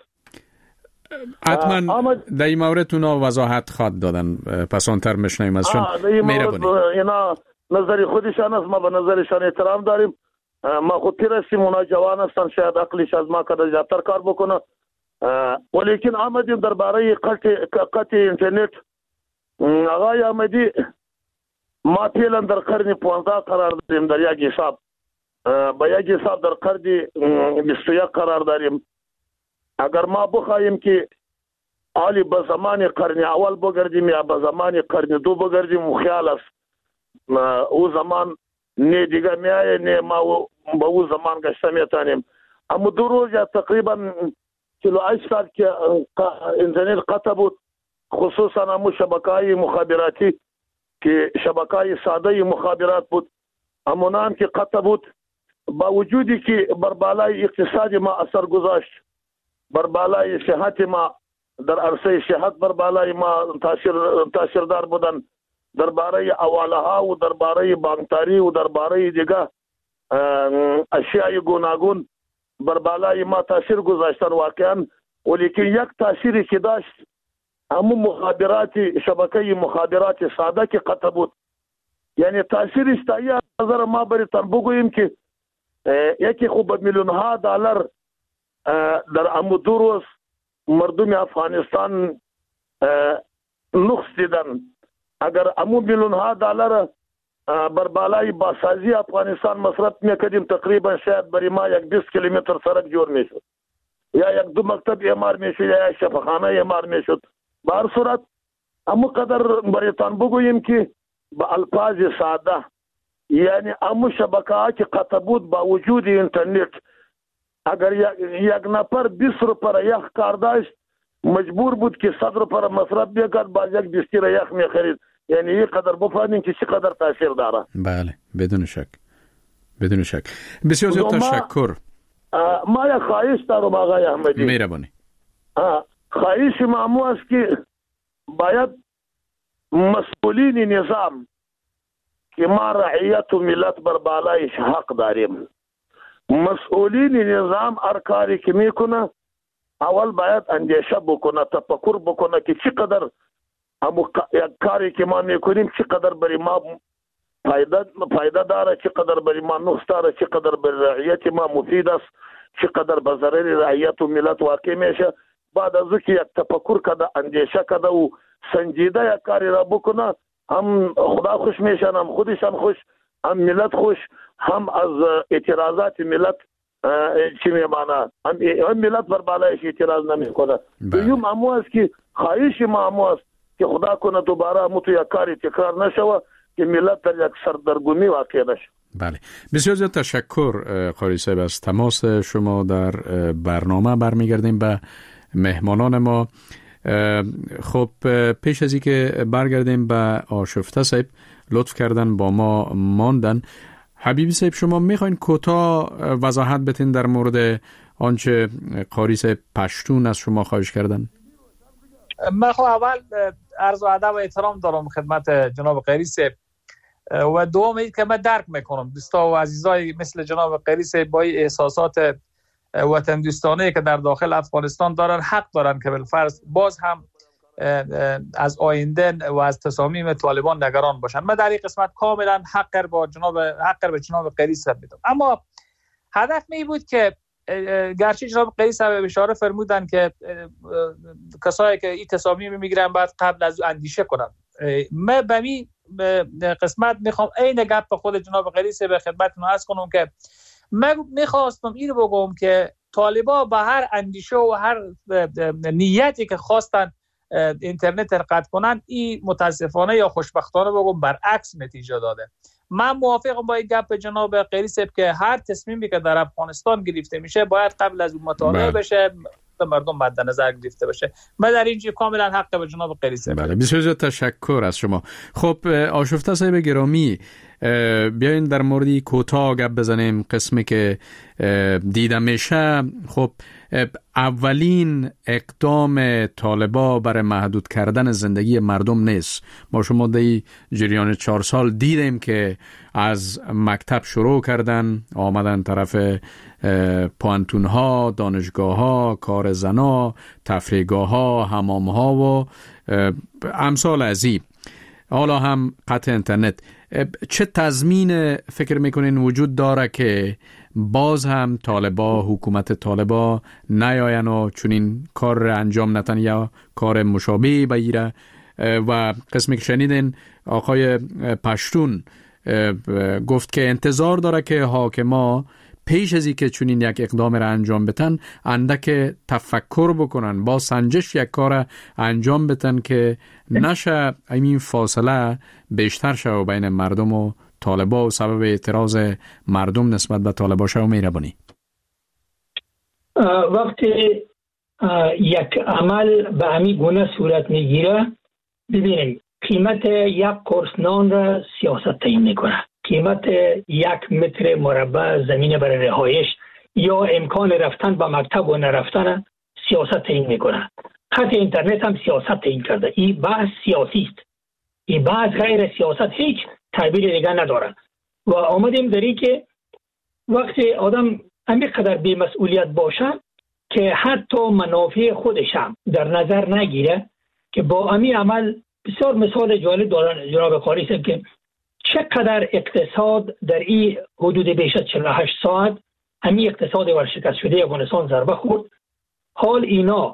حتما در این مورد اونا وضاحت خواد دادن. پس آنتر مشنیم ازشون. مهربانی. اینا نظری خودشان است، ما به نظرشان احترام داریم. ما خود پیر هستیم، اونا جوان هستن، شاید عقلش از ما کده زیادتر کار بکنه. ولیکن آمدیم درباره قطع اینترنت آقای احمدی، ما فعلا در قرن 15 قرار داریم، در یک حساب با یک حساب در قرن 21 قرار داریم. اگر ما بخواهیم که حالی به زمان قرن اول بگردیم یا به زمان قرن دو بگردیم، و خیال است او زمان نه دیگه میایه، نه ما به او زمان گشته میتانیم. اما 2 روز یا تقریبا 48 ساعت که اینترنت قطع بود، خصوصا همون شبکه‌های مخابراتی که شبکه‌های ساده مخابرات بود، همونان که قطع بود، با وجودی که بر بالای اقتصاد ما اثر گذاشت، بر بالای صحت ما، در عرصه صحت بر بالای ما تاثیردار بودن، درباره حواله ها و درباره بانکداری و درباره دیگه اشیاء گوناگون بر بالای ما تاثیر گذاشتن واقعا. ولیکن یک تاثیری که داشت همون مخابرات، شبکه مخابرات ساده که قطع بود، یعنی تاثیرش تا این نظر ما برایتان بگوییم که یکی خوب میلیون ها دلار در امو 2 روز مردم افغانستان نقص دیدن. اگر امو میلیون ها دلار بر بالای باسازی افغانستان مصرف میکردیم، تقریبا شاید برای ما 20 کیلومتر سرک جور میشد، یا 2 مکتب اعمار میشد، یا شفاخانه اعمار میشد. به هر صورت امو قدر برایتان بگوییم که با الفاظ ساده، یعنی امو شبکه ها که قطع بود با وجود اینترنت، اگر یک نفر 20 روپیه یخ کار داشت، مجبور بود که 100 روپیه مصرف بکرد، باز یک بستر یخ میخرید. یعنی این قدر بفهمیم که چقدر تاثیر داره. بله، بدون شک، بدون شک. بسیار زیاد تشکر. ما یک خواهش دارم آقای احمدی. مهربانی. خواهش ما است که باید مسئولین نظام که ما رعیت و ملت بر بالایش حق داریم، مسئولین نظام هر کاری که میکنه اول باید اندیشه بکنه، تفکر بکنه که چقدر یک کاری که ما میکنیم چقدر برای ما فایده داره، چقدر برای ما نقص داره، چقدر برای رعیت ما مفید است، چقدر به ضرر رعیت و ملت واقع میشه. بعد از که یک تفکر کده، اندیشه کده و سنجیده یک کاری را بکنه، هم خدا خوش میشن، هم خودش هم خوش، هم ملت خوش، هم از اعتراضات ملت چی میمانه، هم ملت بر بالایش اعتراض نمیکنه. دوم همو است که خواهش ما همو است که خدا کنه دوباره همو تو یک کاری تکرار نشوه که ملت در یک سردرگمی واقع نشه. بله، بسیار زیاد تشکر قاری صاحب از تماس شما در برنامه. برمیگردیم به مهمانان ما. خب پیش از اینکه برگردیم به آشفته صاحب، لطف کردن با ما ماندن. حبیبی صاحب، شما میخواین کوتاه وضاحت بتین در مورد آنچه قاری صاحب پشتون از شما خواهش کردن؟ من خب اول عرض و ادب و احترام دارم خدمت جناب قاری صاحب، و دوم این که من درک میکنم دوستا و عزیزای مثل جناب قاری صاحب با احساسات وطن دوستانه که در داخل افغانستان دارن، حق دارن که بالفرض باز هم از آینده و از تصامیم طالبان نگران باشن. من در این قسمت کاملا حق به جناب قاری صاحب میدم. اما هدف می بود که گرچه جناب قاری صاحب اشاره فرمودن که کسایی که این تصامیم میگیرن بعد قبل از اندیشه کنن، من به این قسمت میخوام عین گپ به خود جناب قاری صاحب خدمتتون عرض کنم که من میخواستم اینو بگم که طالبا به هر اندیشه و هر نیتی که خواستن اینترنت قطع کنن، این متاسفانه یا خوشبختانه بگم برعکس نتیجه داده. من موافقم با این گپ جناب قاری صاحب که هر تصمیمی که در افغانستان گرفته میشه باید قبل از اون مطالعه بشه، مردم مد نظر گرفته بشه. من در اینجا کاملا حق به جناب قاری صاحب. بله، بسیار تشکر از شما. خب آشفته صاحب گرامی، بیاین در موردی کوتاه گپ بزنیم. قسمی که دیده میشه، خب اولین اقدام طالبا برای محدود کردن زندگی مردم نیست. ما شما در جریان 4 سال دیدیم که از مکتب شروع کردن، آمدن طرف پوانتون ها، دانشگاه ها، کار زنا، تفریحگاه ها، حمام ها و امثال از این. حالا هم قطع اینترنت. چه تضمین فکر میکنین وجود داره که باز هم طالبا، حکومت طالبا نیاین و چون این کار را انجام نتن یا کار مشابهی بگیره و قسمی که شنیدین آقای پشتون گفت که انتظار داره که حاکما پیش از اینکه چنین یک اقدام را انجام بدن اندک تفکر بکنن، با سنجش یک کار انجام بدن که نشه این فاصله بیشتر شو بین مردم و طالبا و سبب اعتراض مردم نسبت به طالبا شو. مهربانی وقتی یک عمل به همین گونه صورت میگیره، ببینید قیمت یک قرص نان را سیاست تعیین میکنه، قیمت یک متر مربع زمین برای رهایش یا امکان رفتن به مکتب و نرفتن سیاست تعیین میکنه. خط اینترنت هم سیاست تعیین کرده. این بحث سیاسی است. این بحث غیر سیاست هیچ تعبیر دیگه نداره. و آمدیم داری که وقتی آدم همینقدر بی‌مسئولیت باشه که حتی منافع خودش هم در نظر نگیره، که با همین عمل بسیار مثال جالب دارن جناب قاری صاحب که چقدر اقتصاد در این حدود بیش از 48 ساعت همین اقتصاد ورشکست شده افغانستان ضربه خورد. حال اینا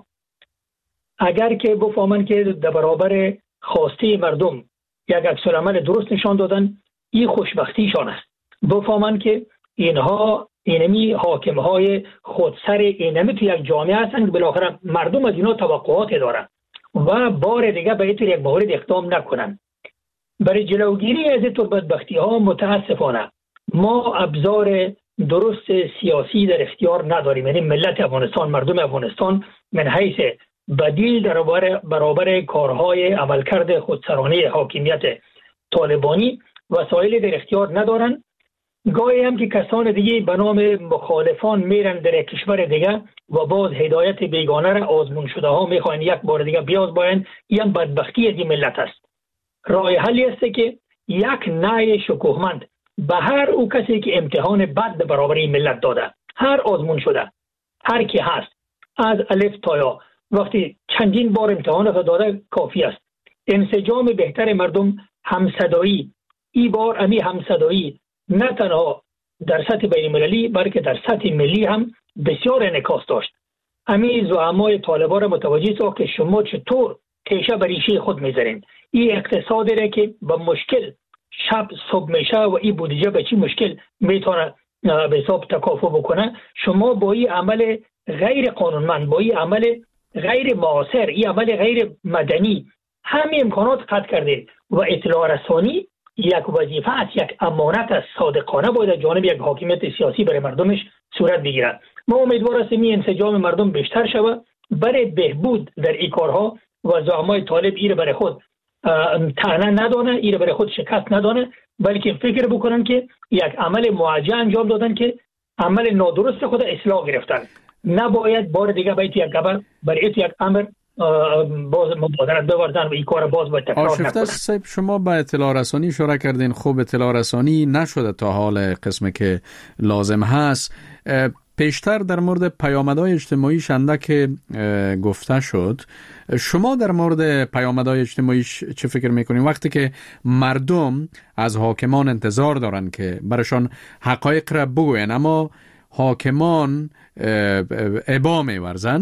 اگر که بفهمن که در برابر خواسته مردم یک عکس‌العمل درست نشان دادن، این خوشبختیشان است. بفهمن که اینها اینمی حاکمهای خودسر اینمی تو یک جامعه هستن که بالاخره مردم از اینا توقعات دارن و بار دیگه به این یک مورد اقدام نکنن. برای جلوگیری از این بدبختی ها متاسفانه ما ابزار درست سیاسی در اختیار نداریم. یعنی ملت افغانستان، مردم افغانستان من حیث بدیل در برابر کارهای عملکرد خودسرانه حاکمیت طالبانی وسایل در اختیار ندارن. گاهی هم که کسان دیگه به نام مخالفان میرن در کشور دیگه و باز هدایت بیگانه را آزمون شده ها میخواین یک بار دیگه بیازماین. این بدبختی از این ملت است. راه حلی است که یک نای شکوهمند به هر او کسی که امتحان بد برابر این ملت داده، هر آزمون شده، هر کی هست، از الف تا یا، وقتی چندین بار امتحان را داده کافی است. انسجام بهتر مردم، همصدایی، این بار امی همصدایی نه تنها در سطح بین المللی بلکه در سطح ملی هم بسیار انعکاس داشت. امی زعمای طالبان را متوجه ساخت که شما چطور تیشه بر ریشه خود میذارین. این اقتصادی را که با مشکل شب صبح میشه و این بودجه به چی مشکل میتونه به حساب تکافؤ بکنه، شما با این عمل غیر قانونمند، با این عمل غیر معاصر، این عمل غیر مدنی همه امکانات قطع کردید. و اطلاع رسانی یک وظیفه است، یک امانت است، صادقانه باید از جانب یک حاکمیت سیاسی برای مردمش صورت بگیرد. ما امیدوار هستیم این انسجام مردم بیشتر شود برای بهبود در این کارها و زعمای طالب این برای خود طعنه ندانه، این برای خود شکست ندانه، بلکه فکر بکنن که یک عمل موجه انجام دادن که عمل نادرست خود اصلاح گرفتن. نباید بار دیگه باید یک گبر برای یک امر باز مبادرت بوردن و این کار باز باید تکرار نکنن. آشفته صاحب، شما به اطلاع رسانی اشاره کردین. خوب اطلاع رسانی نشده تا حال قسمی که لازم هست. پیشتر در مورد پیامدهای اجتماعی شنده که گفته شد، شما در مورد پیامدهای اجتماعی چه فکر میکنین وقتی که مردم از حاکمان انتظار دارن که برشان حقایق را بگوین اما حاکمان ابا میورزن؟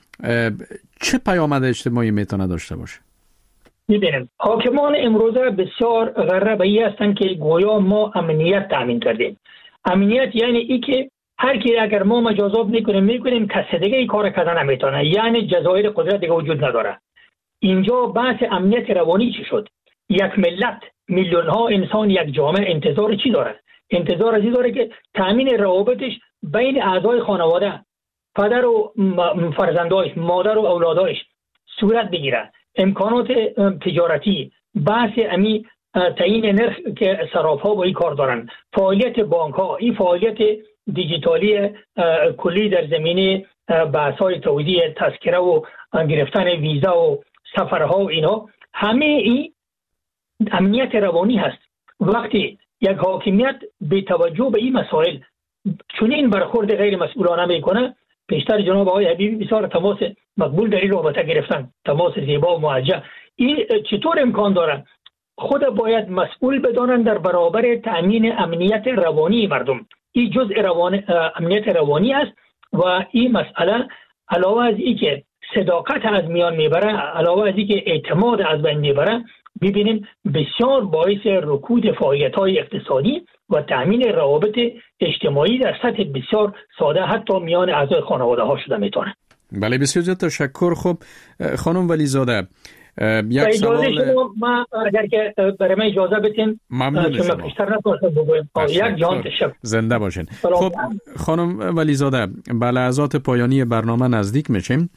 چه پیامد اجتماعی میتونه داشته باشه؟ میبینیم حاکمان امروزه بسیار غربی هستند که گویا ما امنیت تامین کردیم. امنیت یعنی ای که هر کی اگر ما مجازات میکنیم کسی دیگه این کار کردن نمیتونه، یعنی جزایر قدرت دیگه وجود نداره. اینجا بحث امنیت روانی چی شد؟ یک ملت، میلیون ها انسان، یک جامعه انتظار چی داره؟ انتظار ازی داره که تامین روابطش بین اعضای خانواده، پدر و فرزندایش، مادر و اولادایش صورت بگیره. امکانات تجارتی، بحث امی تعیین نرخ که صراف‌ها با این کار دارن، فعالیت بانک‌ها، این فعالیت دیجیتالی کلی در زمینه بحث‌های توزیع تذکره و گرفتن ویزا و سفرها و اینا، همه این امنیت روانی هست. وقتی یک حاکمیت به توجه به این مسائل چنین برخورد غیر مسئولانه میکنه، پیشتر جناب آقای حبیبی بسیار تماس مقبول در این رابطه گرفتن، تماس زیبا و موجه. این چطور امکان داره؟ خود باید مسئول بدانند در برابر تأمین امنیت روانی مردم. این جزء امنیت روانی است و این مسئله علاوه از این که صداقت از میان میبره، علاوه از اینکه اعتماد از بین میبره، ببینیم بسیار باعث رکود فعالیت‌های اقتصادی و تأمین روابط اجتماعی در سطح بسیار ساده حتی میان اعضای خانواده ها شده میتونه. بله بسیار زیاد تشکر. خب خانم ولیزاده، یک سوال ما اگر که برای من اجازه بدین ممنون شما بیشتر نتونستم بگویم. یک جان تشکر. زنده باشین. خب خانم ولیزاده، به لحظات پایانی برنامه نزدیک میشیم.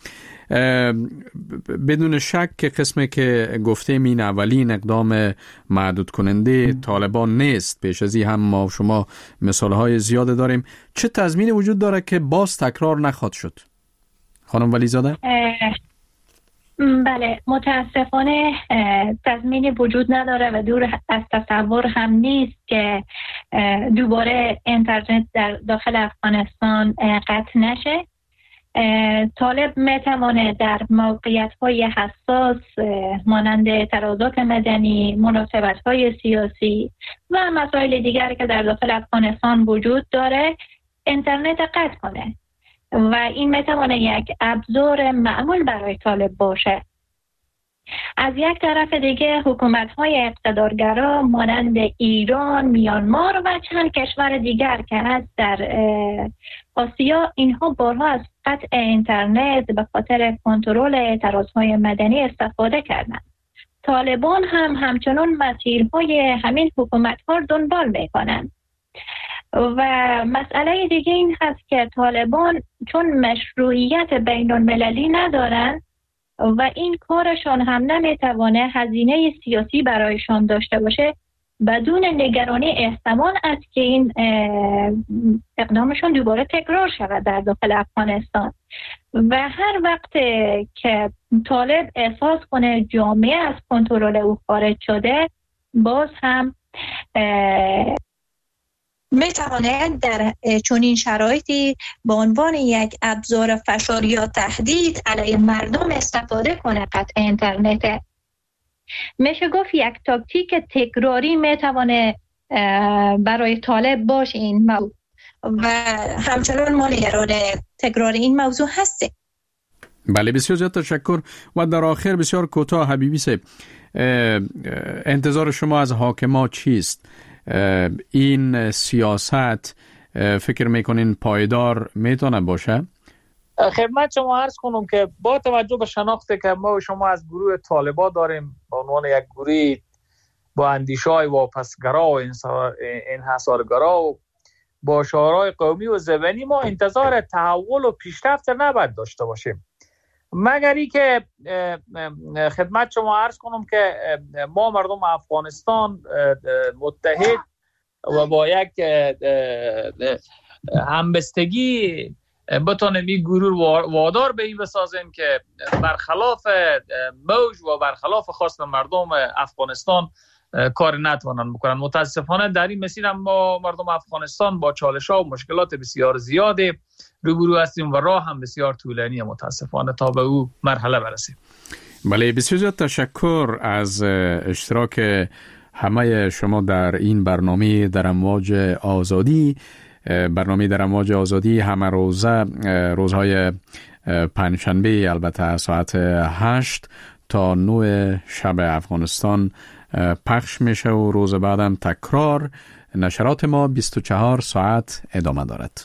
بدون شک که قسمی که گفتیم این اولین اقدام محدود کننده طالبان نیست. پیش از این هم ما شما مثالهای زیاده داریم. چه تضمینی وجود داره که باز تکرار نخواهد شد؟ خانم ولیزاده؟ بله، متاسفانه تضمینی وجود نداره و دور از تصور هم نیست که دوباره اینترنت در داخل افغانستان قطع نشه. طالب میتوانه در موقعیت‌های حساس مانند اعتراضات مدنی، مناسبت‌های سیاسی و مسائل دیگری که در داخل افغانستان وجود داره اینترنت قطع کنه و این میتوانه یک ابزار معمول برای طالب باشه. از یک طرف دیگه حکومت‌های اقتدارگرا مانند ایران، میانمار و چند کشور دیگر که هست در آسیا، اینها بارها از قطع اینترنت به خاطر کنترل اعتراضهای مدنی استفاده کردند. طالبان هم همچنان مسیرهای همین حکومت‌ها رو دنبال میکنند. و مسئله دیگه این هست که طالبان چون مشروعیت بین المللی ندارن و این کارشان هم نمیتوانه هزینه سیاسی برایشان داشته باشه، بدون نگرانی احتمال است که این اقدامشون دوباره تکرار شود در داخل افغانستان. و هر وقت که طالب احساس کنه جامعه از کنترل او خارج شده، باز هم میتواند در چنین شرایطی به عنوان یک ابزار فشار یا تهدید علیه مردم استفاده کنه. قطع اینترنت میشه گفت یک تاکتیک تکراری میتوانه برای طالب باشه این موضوع و همچنان ما نگران تکرار این موضوع هستیم. بله بسیار زیاد تشکر. و در آخر بسیار کوتاه حبیبی صاحب، انتظار شما از حاکمان چیست؟ این سیاست فکر میکنین پایدار میتونه باشه؟ خدمت شما عرض کنم که با توجه به شناختی که ما و شما از گروه طالبان داریم به عنوان یک گروه با اندیشه‌های واپسگرا و انحصارگرا و با شعارهای قومی و زبانی، ما انتظار تحول و پیشرفت نباید داشته باشیم، مگر ای که خدمت شما عرض کنم که ما مردم افغانستان متحد و با یک همبستگی بتونیم این گروه وادار به این بسازیم که برخلاف موج و برخلاف خواست مردم افغانستان کار نتوانند بکنن. متاسفانه در این مسیر هم ما مردم افغانستان با چالش‌ها و مشکلات بسیار زیادی روبرو هستیم و راه هم بسیار طولانیه متاسفانه تا به او مرحله برسیم. بله بسیار زیاد تشکر از اشتراک همه شما در این برنامه در امواج آزادی. برنامه در امواج آزادی همه روزهای پنجشنبه البته ساعت 8 تا 9 شب افغانستان پخش میشه و روز بعدم تکرار. نشرات ما 24 ساعت ادامه دارد.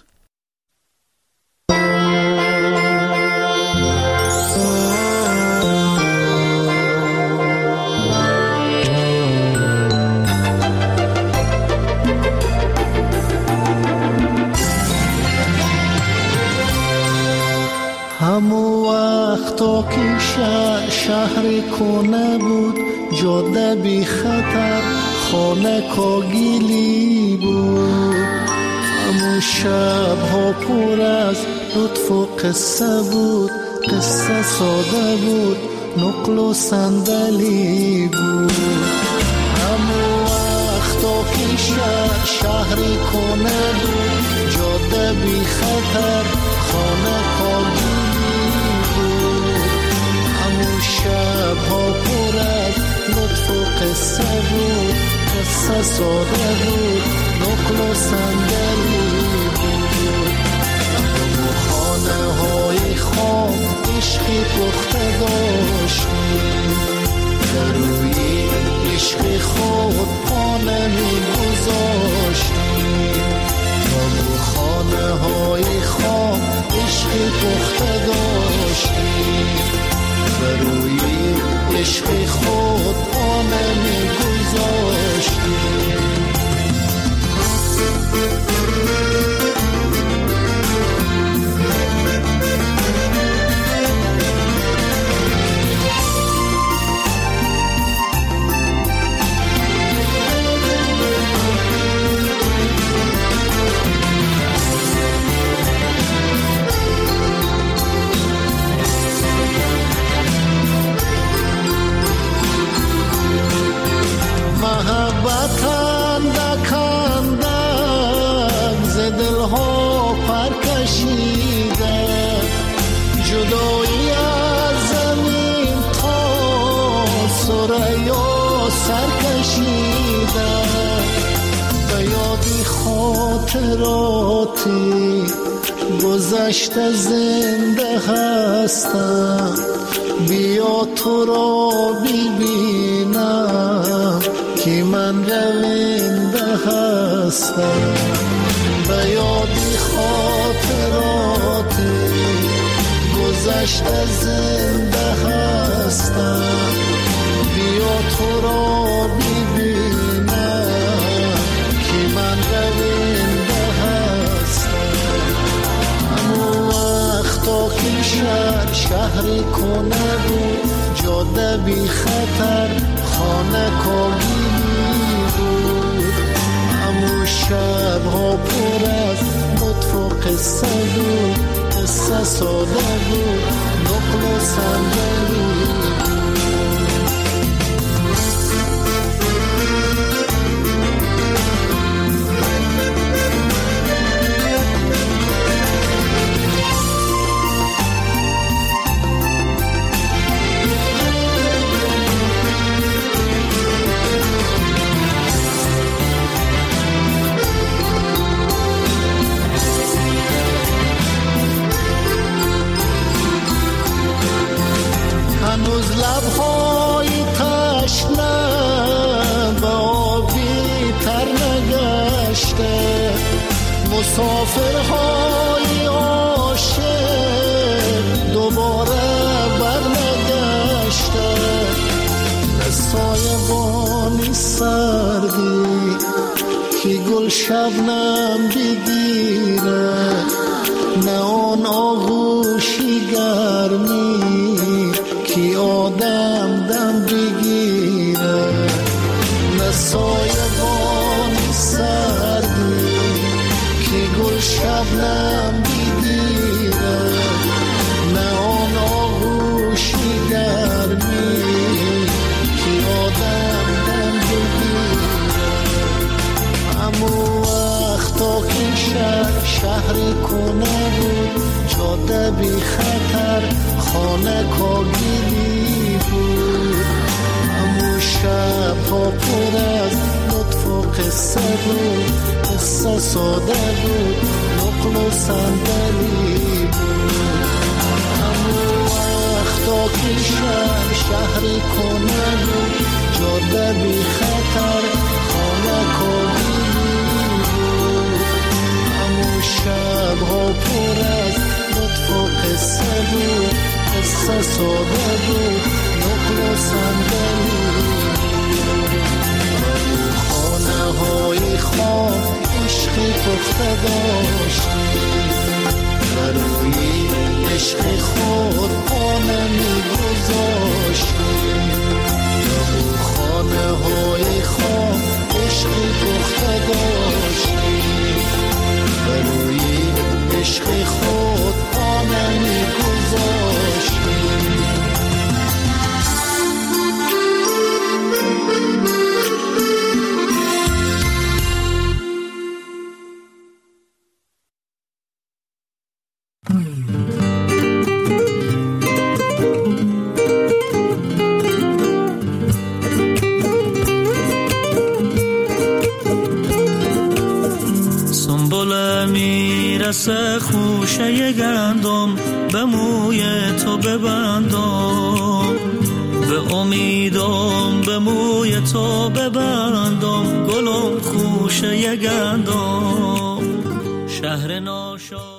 همو وقتا که شهر کنه بود، جاده بی خطر، خانه کاگیلی بود. همو شب ها پر از لطف و قصه بود، قصه ساده بود، نقل و صندلی بود. همو وقتا که شهر کنه بود، جاده بی خطر، خانه کاگیلی بود. همو شب ها پر از لطف و قصه بود، قصه ساده بود، نقل و صندلی بود. همو خانه های خام عشقی خود پا نمی‌گذاشتیم تا بو خانه های خواب عشق پخته داشتیم بر روی عشق خود پا نمی‌گذاشتیم. جدایی از زمین تا ثریا سر کشیده به یادی خاطراتی گذشته زنده هستم بیا تو را ببینم که من رونده هستم به یادی خاطراتی گذشته زنده هستم بیا تو را ببینم که من رونده هستم. همون وقتا که شهر کنه بود جاده بی خطر خانه کاگیلی بود همون شبها پر از لطف و قصه بود قصه ساده بود نقل و صندلی هنوز لبهای تشنه به آبی تر نگشته مسافرهای عاشق دوباره برنگشته سایبانی سردی که گل شبنم بگیره نه آن آغوشی گرمی که آدم دم بگیره نه سایبانی سردی که گل شبنم بگیره نه آن آغوشی گرمی که آدم دم بگیره همون وقتا که شهر کنه بود جاده بی خطر خانه کاگیلی بود همون شب ها پر از لطف و قصه بود قصه ساده بود نقل و صندلی بود همون وقتا که شهر کنه بود جاده بی خطر خانه کاگیلی بود همون شب ها پر از لطف و قصه بود قصه ساده بود نقل و صندلی خانه های خواب عشقی پخته داشتیم بروی عشق خود پا نمی‌گذاشتیم خانه های خواب عشقی پخته داشتیم بروی عشق خود پا نمی‌گذاشتیم. میرسه خوشه گندم به موی تو ببندم و امیدم به موی تو ببندم، گلم خوشه یگندم شهر ناشا